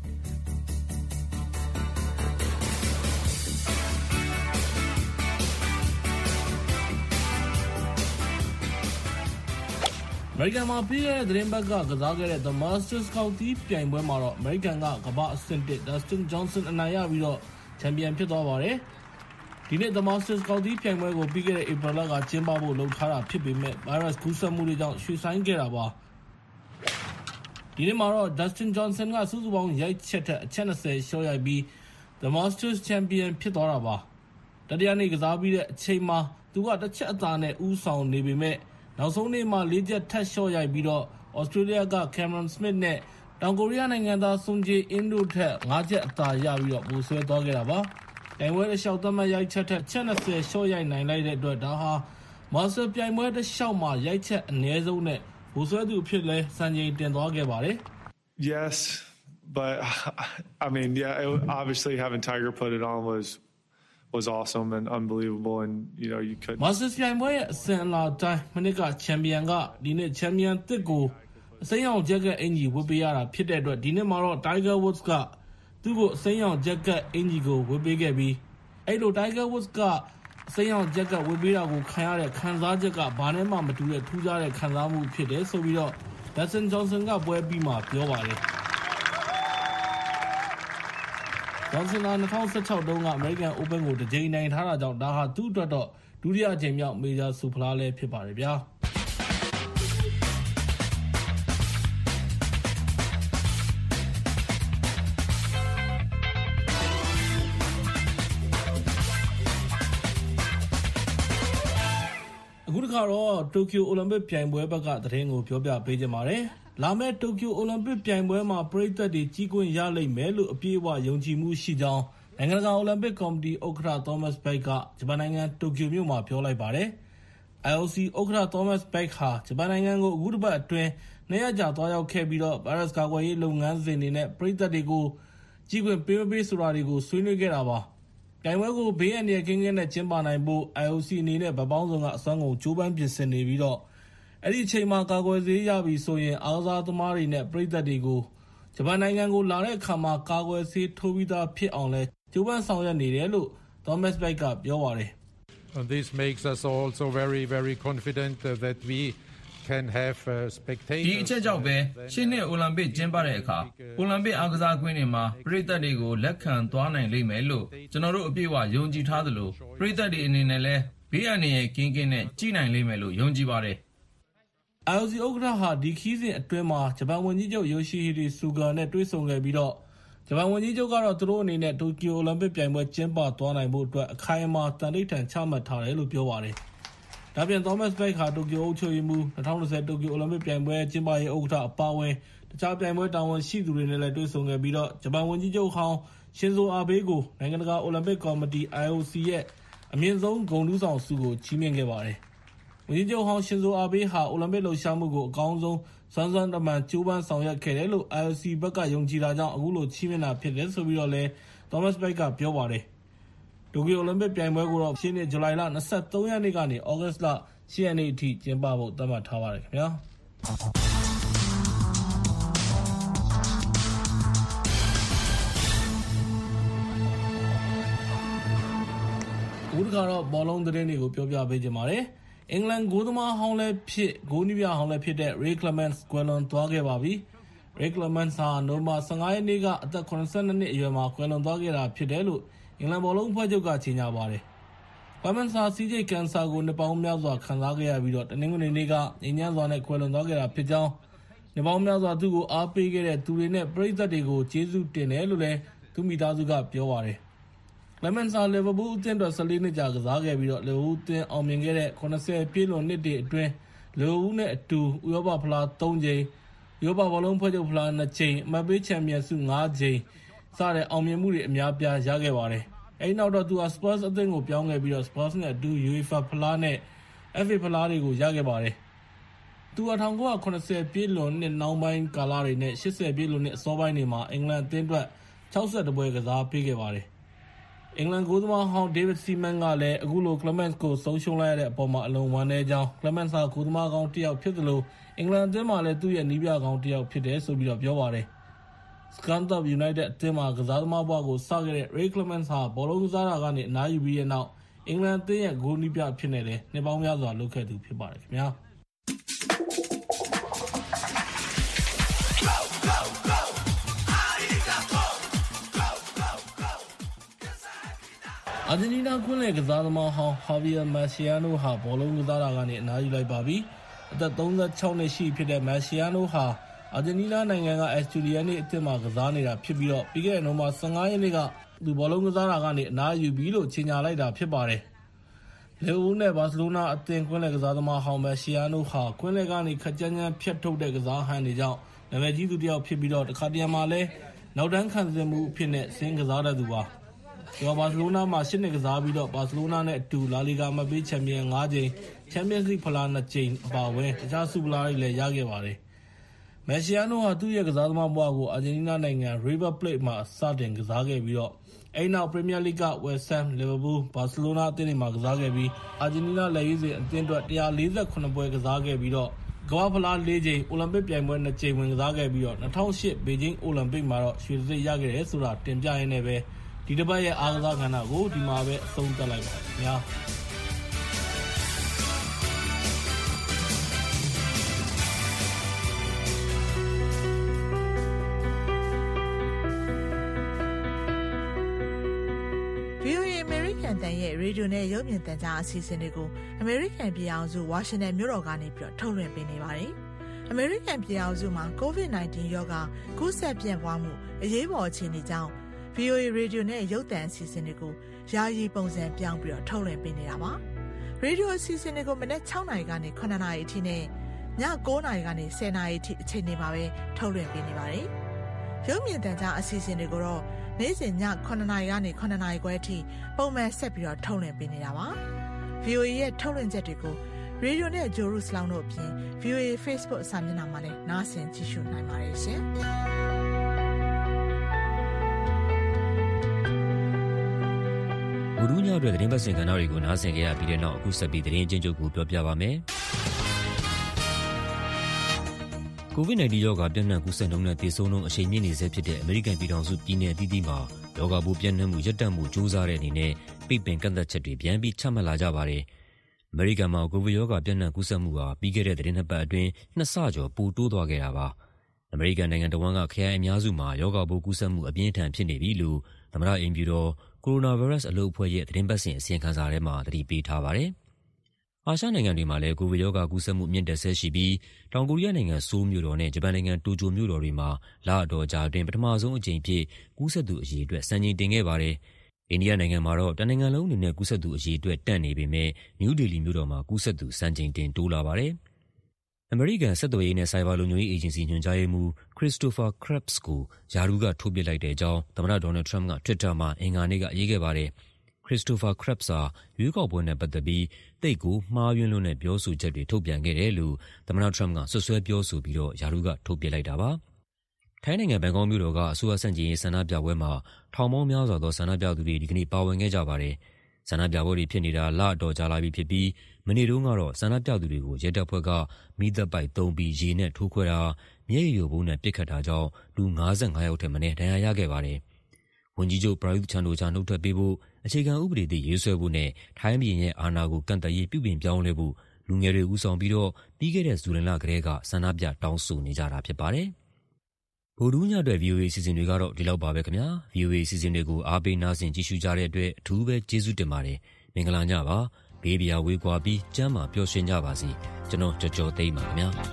အမေရိကန်မှာပြီးခဲ့တဲ့သတင်းပတ်ကကစားခဲ့တဲ့ The Masters ကောက်သီးပြိုင်ပွဲမှာတော့အမေရိကန်ကကမ္ဘာအဆင့် 1 Dustin Johnson အနိုင်ရပြီးတော့ချန်ပီယံဖြစ်သွားပါတယ်ဒီနေ့ The Masters ကောက်သီးပြိုင်ပွဲကိုပြီးခဲ့တဲ့ April လကကျင်းပဖို့လုပ်ထားတာဖြစ်ပေမဲ့ virus ကူးစက်မှုတွေကြောင့်ရွှေ့ဆိုင်းခဲ့တာပါဒီနေ့မှာတော့ Dustin Johnson ကစုစုပေါင်းရိုက်ချက်ထက်အချက်20ရှော့ရိုက်ပြီး The Masters Champion ဖြစ်သွားတာပါတတိယနေ့ကစားပြီးတဲ့အချိန်မှာသူကတစ်ချက်အသာနဲ့ဦးဆောင်နေပေမဲ့နောက်ဆုံးနေ့မှာ4ချက်ထပ်ရှော့ရိုက်ပြီးတော့ Australia က Cameron Smith နဲ့တောင်ကိုရီးယားနိုင်ငံသား Sung Jae-in တို့ထက်5ချက်အသာရပြီးတော့ပိုဆွဲသွားခဲ့တာပါပြိုင်ပွဲတစ်လျှောက်သတ်မှတ်ရိုက်ချက်ထက်ချက်20ရှော့ရိုက်နိုင်လိုက်တဲ့အတွက်ဒါဟာ Master ပြိုင်ပွဲတစ်လျှောက်မှာရိုက်ချက်အနည်းဆုံးနဲ့ပိုဆွဲသူဖြစ်လဲစံချိန်တင်သွားခဲ့ပါတယ် Yes, but I mean, yeah, obviously having Tiger put it on was awesome and unbelievable and you couldn't Masters ပြိုင်ပွဲရဲ့အစဉ်အလာတိုင်းမနစ်ကချန်ပီယံကဒီနေ့ချန်ပီယံသစ်ကိုအစိမ်းရောင်ဂျက်ကက်အင်ဂျီဝတ်ပေးရတာဖြစ်တဲ့အတွက်ဒီနေ့မှာတော့ Tiger Woods ကသူ့ကိုအစိမ်းရောင်ဂျက်ကက်အင်ဂျီကိုဝတ်ပေးခဲ့ပြီးအဲ့လို Tiger Woods ကအစိမ်းရောင်ဂျက်ကက်ဝတ်ပေးတာကိုခံရတဲ့ခံစားချက်ကဘာနဲ့မှမတူတဲ့ထူးခြားတဲ့ခံစားမှုဖြစ်တယ်ဆိုပြီးတော့ Dustin Johnson ကပွဲပြီးမှပြောပါတယ် Johnson က2016တုန်းက American Open ကိုတစ်ကြိမ်နိုင်ထားတာကြောင့်ဒါဟာသူ့အတွက်တော့ဒုတိယအကြိမ်မြောက်မေဂျာဆူဖလားလည်းဖြစ်ပါတယ်ဗျာအခုတစ်ခါတော့တိုကျိုအိုလံပစ်ပြိုင်ပွဲဘက်ကသတင်းကိုပြောပြပေးချင်ပါတယ်လာမယ့်တိုကျိုအိုလံပစ်ပြိုင်ပွဲမှာပရိသတ်တွေကြီးကွင်းရလိမ့်မယ်လို့အပြည့်အဝယုံကြည်မှုရှိကြောင်းနိုင်ငံတကာအိုလံပစ်ကော်မတီဥက္ကဋ္ဌ Thomas Bach ကဂျပန်နိုင်ငံတိုကျိုမြို့မှာပြောလိုက်ပါတယ် IOC ဥက္ကဋ္ဌ Thomas Bach ဟာဂျပန်နိုင်ငံကိုအခုတစ်ပတ်အတွင်း2ရက်ကြာသွားရောက်ခဲ့ပြီးတော့ဗိုင်းရပ်စ်ကာကွယ်ရေးလုပ်ငန်းစဉ်တွေနဲ့ပရိသတ်တွေကိုကြီးကွင်းပေးမပေးဆိုတာတွေကိုဆွေးနွေးခဲ့တာပါပြိုင်ပွဲကိုဘေးအန္တရာယ်ကင်းကင်းနဲ့ကျင်းပနိုင်ဖို့ IOC အနေနဲ့ဗပေါင်းဆောင်ကအစွမ်းကုန်ကြိုးပမ်းပြင်ဆင်နေပြီးတော့အဲ့ဒီအချိန်မှာကာကွယ်ဆေးရပြီဆိုရင်အားကစားသမားတွေနဲ့ပရိသတ်တွေကိုဂျပန်နိုင်ငံကိုလာတဲ့အခါမှာကာကွယ်ဆေးထိုးပြီးသားဖြစ်အောင်လဲကြိုးပမ်းဆောင်ရွက်နေတယ်လို့ Thomas Bach ကပြောပါတယ် This makes us also very very confident that we can have spectators ဒီအချက်ကြောင့်ပဲရှင်းနှစ်အိုလံပစ်ကျင်းပတဲ့အခါအိုလံပစ်အားကစားကွင်းတွေမှာပရိသတ်တွေကိုလက်ခံသွားနိုင်လိမ့်မယ်လို့ကျွန်တော်တို့အပြည့်အဝယုံကြည်ထားသလိုပရိသတ်တွေအနေနဲ့လည်းဘေးအန္တရာယ်ကင်းကင်းနဲ့ကြည့်နိုင်လိမ့်မယ်လို့ယုံကြည်ပါတယ် IOC ဥက္ကဋ္ဌဟာဒီခီးစဉ်အတွင်းမှာဂျပန်ဝန်ကြီးချုပ် Yoshihide Suga နဲ့တွေ့ဆုံခဲ့ပြီးတော့ဂျပန်ဝန်ကြီးချုပ်ကတော့သူတို့အနေနဲ့တိုကျိုအိုလံပစ်ပြိုင်ပွဲကျင်းပသွားနိုင်ဖို့အတွက်အခိုင်အမာတန်ဋိဌာန်ချမှတ်ထားတယ်လို့ပြောပါတယ်။ဒါပြင် Thomas Bach ဟာတိုကျိုအုပ်ချုပ်ရေးမှူး2020တိုကျိုအိုလံပစ်ပြိုင်ပွဲကျင်းပရေးဥက္ကဋ္ဌအပါအဝင်တခြားပြိုင်ပွဲတာဝန်ရှိသူတွေနဲ့လည်းတွေ့ဆုံခဲ့ပြီးတော့ဂျပန်ဝန်ကြီးချုပ်ဟောင်းရှင်ဇိုအာဘေးကိုနိုင်ငံတကာအိုလံပစ်ကော်မတီ IOC ရဲ့အမြင့်ဆုံးဂုဏ်ထူးဆောင်ဆုကိုချီးမြှင့်ခဲ့ပါတယ်။ဝန်ကြီးချုပ်ဟောင်းရှင်ဇိုအာဘေးဟာအိုလံပစ်လှုပ်ရှားမှုကိုအကောင်းဆုံးစွမ်းစွမ်းတမန်ကြိုးပမ်းဆောင်ရွက်ခဲ့တယ်လို့ IOC ဘက်ကယုံကြည်တာကြောင့်အခုလိုချီးမြှင့်တာဖြစ်တယ်ဆိုပြီးတော့လည်း Thomas Bach ကပြောပါတယ်။တိုကျိုအိုလံပစ်ပြိုင်ပွဲကိုတော့ရှင်းနေဇူလိုင်လ23ရက်နေ့ကနေဩဂတ်စ်လ10ရက်နေ့အထိကျင်းပဖို့သတ်မှတ်ထားပါတယ်ခင်ဗျာ။ဦးကတော့ဘောလုံးသတင်းတွေကိုပြောပြပေးကြပါမယ်။အင်္ဂလန်ဂိုးသမားဟောင်းလည်းဖြစ်ဂိုးနည်းပြဟောင်းလည်းဖြစ်တဲ့ Ray Clemence ကွယ်လွန်သွားခဲ့ပါပြီ။ Ray Clemence ဟာနိုဝင်ဘာ15ရက်နေ့ကအသက်82နှစ်အရွယ်မှာကွယ်လွန်သွားခဲ့တာဖြစ်တယ်လို့အင်္ဂလန်ဘောလုံးအဖွဲ့ချုပ်ကကြေညာပါတယ်။ Clemence ဟာဆီးချိတ်ကင်ဆာကိုနှစ်ပေါင်းများစွာခံစားခဲ့ရပြီးတော့တနင်္ဂနွေနေ့ကငြိမ်းချမ်းစွာနဲ့ကွယ်လွန်သွားခဲ့တာဖြစ်ကြောင်းနှစ်ပေါင်းများစွာသူ့ကိုအားပေးခဲ့တဲ့သူတွေနဲ့ပရိသတ်တွေကိုကျေးဇူးတင်တယ်လို့လည်းသူမိသားစုကပြောပါတယ်။ Clemence ဟာလီဗာပူးအသင်းအတွက်14နှစ်ကြာကစားခဲ့ပြီးတော့လီဗာပူးအသင်းအောင်မြင်ခဲ့တဲ့80ပြည့်လွန်နှစ်တွေအတွင်းလီဗာပူးနဲ့အတူဥရောပဖလား3ကြိမ်ဥရောပဘောလုံးဖွဲ့ချုပ်ဖလား2ကြိမ်အမှတ်ပေးချန်ပီယံဆု5ကြိမ်စတဲ့အောင်မြင်မှုတွေအများပြားရခဲ့ပါတယ်အဲဒီနောက်တော့သူက Spurs အသင်းကိုပြောင်းခဲ့ပြီးတော့ Spurs နဲ့အတူ UEFA ဖလားနဲ့ FA ဖလားတွေကိုရခဲ့ပါတယ်သူက1980ပြည့်လွန်နှစ်နောက်ပိုင်းကာလတွေနဲ့80ပြည့်လွန်နှစ်အစောပိုင်းတွေမှာအင်္ဂလန်အသင်းအတွက်62ပွဲကစားပေးခဲ့ပါတယ်အင်္ဂလန်ဂိုးသမားဟောင်း David Seaman ကလည်းအခုလို Clemens ကိုဆုံးရှုံးလိုက်ရတဲ့အပေါ်မှာအလွန်ဝမ်းနည်းကြောင်း Clemens ဟာဂိုးသမားကောင်းတစ်ယောက်ဖြစ်သလိုအင်္ဂလန်အသင်းမှာလည်းသူ့ရဲ့နီးပြကောင်းတစ်ယောက်ဖြစ်တယ်ဆိုပြီးတော့ပြောပါတယ် Scunthorpe United အသင်းမှာကစားသမားဘဝကိုစခဲ့တဲ့ Ray Clemens ဟာဘောလုံးကစားတာကနေအနားယူပြီးတဲ့နောက်အင်္ဂလန်အသင်းရဲ့ဂိုးနီးပြဖြစ်နေတယ်နှစ်ပေါင်းများစွာလုပ်ခဲ့သူဖြစ်ပါတယ်ခင်ဗျာအာဂျင်တီးနားကွင်းလယ်ကစားသမားဟောင်း Javier Mascherano ဟာဘောလုံးကစားတာကနေအနားယူလိုက်ပါပြီ။အသက်36နှစ်ရှိဖြစ်တဲ့ Mascherano ဟာအာဂျင်တီးနားနိုင်ငံက Estudiantes အသင်းမှာကစားနေတာဖြစ်ပြီးတော့ပြီးခဲ့တဲ့နိုဝင်ဘာ15ရက်နေ့ကသူဘောလုံးကစားတာကနေအနားယူပြီလို့ကြေညာလိုက်တာဖြစ်ပါတယ်။လီဗာပူးနဲ့ဘာစီလိုနာအသင်းကွင်းလယ်ကစားသမားဟောင်း Mascherano ဟာကွင်းလယ်ကနေခက်ကြမ်းကြမ်းဖြတ်ထုတ်တဲ့ကစားဟန်တွေကြောင့်နာမည်ကြီးသူတစ်ယောက်ဖြစ်ပြီးတော့တခါတရံမှာလည်းနောက်တန်းခံစစ်မှုအဖြစ်နဲ့ဆင်းကစားတတ်သူပါ။ဘာစီလိုနာမှာ8နှစ်ကစားပြီးတော့ဘာစီလိုနာနဲ့အတူလာလီဂါမှတ်ပေးချန်ပီယံ5ကြိမ်ချန်ပီယံစ်လိဖလား2ကြိမ်အပါအဝင်တခြားဆုဖလားတွေလည်းရခဲ့ပါတယ်။ Mascherano ဟာသူ့ရဲ့ကစားသမားဘဝကိုအာဂျင်တီးနားနိုင်ငံ River Plate မှာစတင်ကစားခဲ့ပြီးတော့အဲဒီနောက် Premier League က West Ham, Liverpool, Barcelona အသင်းတွေမှာကစားခဲ့ပြီးအာဂျင်တီးနားလက်ရွေးစင်အသင်းအတွက်148ပွဲကစားခဲ့ပြီးတော့ကမ္ဘာ့ဖလား4ကြိမ်အိုလံပစ်ပြိုင်ပွဲ2ကြိမ်ဝင်ကစားခဲ့ပြီးတော့2008ဘေဂျင်းအိုလံပစ်မှာတော့ရွှေတံဆိပ်ရခဲ့တယ်ဆိုတာတင်ပြရင်းနဲ့ပဲဒီတစ်ပတ်ရဲ့အားကစားကဏ္ဍကိုဒီမှာပဲအဆုံးသတ်လိုက်ပါခင်ဗျာရဲ့ရေဒီယိုနဲ့ရုပ်မြင်သံကြားအစီအစဉ်တွေကိုအမေရိကန်ပြည်အောင်စုဝါရှင်တန်မြို့တော်ကနေပြီးတော့ထုတ်လွှင့်ပေးနေပါတယ်။အမေရိကန်ပြည်အောင်စုမှာ COVID-19 ရောဂါကူးစက်ပြန့်ပွားမှုအရေးပေါ်အခြေအနေကြောင့် VOA ရေဒီယိုနဲ့ရုပ်သံအစီအစဉ်တွေကိုယာယီပုံစံပြောင်းပြီးတော့ထုတ်လွှင့်ပေးနေတာပါ။ရေဒီယိုအစီအစဉ်တွေကိုမနက်6နာရီကနေ9နာရီအထိနဲ့ည9နာရီကနေ10နာရီအထိအချိန်တွေမှာပဲထုတ်လွှင့်ပေးနေပါတယ်။ရုပ်မြင်သံကြားအစီအစဉ်တွေကိုတော့နေ့စဉ်ည9နာရီကနေ9နာရီခွဲအထိပုံမှန်ဆက်ပြီးတော့ထုတ်လွှင့်ပေးနေတာပါ။ VOA ရဲ့ထုတ်လွှင့်ချက်တွေကိုရေဒီယိုနဲ့ဂျိုရုစလောင်းတို့အပြင် VOA Facebook စာမျက်နှာမှာလည်းနားဆင်ကြည့်ရှုနိုင်ပါတယ်ရှင်။ဘူဒူးညအတွက်သတင်းပတ်စင်ကဏ္ဍတွေကိုနားဆင်ကြရပြီးတဲ့နောက်အခုဆက်ပြီးသတင်းအကျဉ်းချုပ်ကိုပြောပြပါမယ်။ COVID-19 ရောဂါပြန့်နှံ့ကူးစက်နှုန်းနဲ့သေဆုံးနှုန်းအရှိန်မြင့်နေဆဲဖြစ်တဲ့အမေရိကန်ပြည်ထောင်စုပြည်နယ်အသီးသီးမှာရောဂါပိုးပြန့်နှံ့မှုရပ်တန့်မှုကြိုးစားတဲ့အနေနဲ့ပိတ်ပင်ကန့်သတ်ချက်တွေပြန်ပြီးချမှတ်လာကြပါတယ်။အမေရိကန်မှာကိုဗစ်ရောဂါပြန့်နှံ့ကူးစက်မှုဟာပြီးခဲ့တဲ့သီတင်းနှစ်ပတ်အတွင်း2ဆကျော်ပိုတိုးသွားခဲ့တာပါ။အမေရိကန်နိုင်ငံတစ်ဝန်းကခရိုင်အများစုမှာရောဂါပိုးကူးစက်မှုအပြင်းအထန်ဖြစ်နေပြီလို့သမ္မတအိမ်ဖြူတော်ကိုရိုနာဗိုင်းရပ်စ်အလုပ်အဖွဲ့ရဲ့သတင်းပတ်စဉ်အစီရင်ခံစာထဲမှာသတိပေးထားပါတယ်။အာရှနိုင်ငံတွေမှာလည်းကိုဗစ်ရောဂါကူးစက်မှုမြင့်တက်ဆဲရှိပြီးတောင်ကိုရီးယားနိုင်ငံဆိုးလ်မြို့တော်နဲ့ဂျပန်နိုင်ငံတိုကျိုမြို့တော်တွေမှာလအတော်ကြာအတွင်းပထမဆုံးအကြိမ်ဖြစ်ကူးစက်သူအရေအတွက်စံချိန်တင်ခဲ့ပါတယ်။အိန္ဒိယနိုင်ငံမှာတော့တနိုင်ငံလုံးအနေနဲ့ကူးစက်သူအရေအတွက်တန့်နေပေမဲ့နယူးဒေလီမြို့တော်မှာကူးစက်သူစံချိန်တင်တိုးလာပါတယ်။အမေရိကန်ဆက်သွယ်ရေးနဲ့ဆိုင်ဘာလုံခြုံရေးအေဂျင်စီညွှန်ကြားရေးမှူး Christopher Krebs ကိုယာထူးကထုတ်ပစ်လိုက်တဲ့အကြောင်းသမ္မတဒေါ်နယ်ထရမ့်က Twitter မှာအင်္ဂါနေ့ကရေးခဲ့ပါတယ်။ Christopher Krebs ဟာရွေးကောက်ပွဲနဲ့ပတ်သက်ပြီးသိပ်ကိုမှားယွင်းလွန်းတဲ့ပြောဆိုချက်တွေထုတ်ပြန်ခဲ့တယ်လို့သမ္မတထရမ့်ကစွပ်စွဲပြောဆိုပြီးတော့ယာထူးကထုတ်ပစ်လိုက်တာပါ။ထိုင်းနိုင်ငံဘန်ကောက်မြို့တော်ကအစိုးရဆန့်ကျင်ရေးဆန္ဒပြပွဲမှာထောင်ပေါင်းများစွာသောဆန္ဒပြသူတွေဒီကနေ့ပါဝင်ခဲ့ကြပါတယ်။ဆန္ဒပြပွဲတွေဖြစ်နေတာလအတော်ကြာလာပြီဖြစ်ပြီးမနေ့တုန်းကတော့ဆန္ဒပြသူတွေကိုရဲတပ်ဖွဲ့ကမီးသတ်ပိုက်သုံးပြီးရေနဲ့ထိုးခွဲတာ၊မျက်ရည်ယိုဗုံးနဲ့ပစ်ခတ်တာကြောင့်လူ55ယောက်ထက်မနည်းဒဏ်ရာရခဲ့ပါတယ်။ဝန်ကြီးချုပ်ပရာယုသ်ချန်အိုချာနှုတ်ထွက်ပေးဖို့အခြေခံဥပဒေသစ်ရေးဆွဲဖို့နဲ့ထိုင်းဘုရင်ရဲ့အာဏာကိုကန့်သတ်ရေးပြုပြင်ပြောင်းလဲဖို့လူငယ်တွေဦးဆောင်ပြီးတော့ပြီးခဲ့တဲ့ဇူလိုင်လကတည်းကဆန္ဒပြတောင်းဆိုနေကြတာဖြစ်ပါတယ်။ဗုဒ္ဓဟူးညအတွက် VOA အစီအစဉ်တွေကတော့ဒီလောက်ပါပဲခင်ဗျာ။ VOA အစီအစဉ်တွေကိုအားပေးနားဆင်ကြည့်ရှုကြတဲ့အတွက်အထူးပဲကျေးဇူးတင်ပါတယ်။မင်္ဂလာညပါ။ဘေးပရာဝေးကွာပြီးကျန်းမာပျော်ရွှင်ကြပါစေ။ကျွန်တော်ကြော်သိမ်းပါခင်ဗျာ။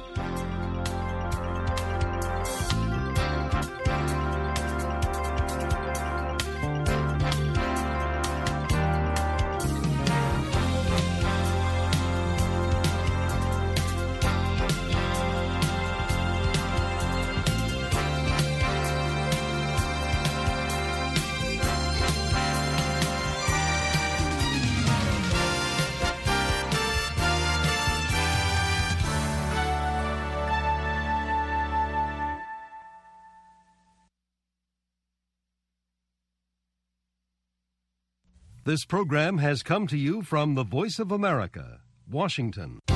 This program has come to you from the Voice of America, Washington.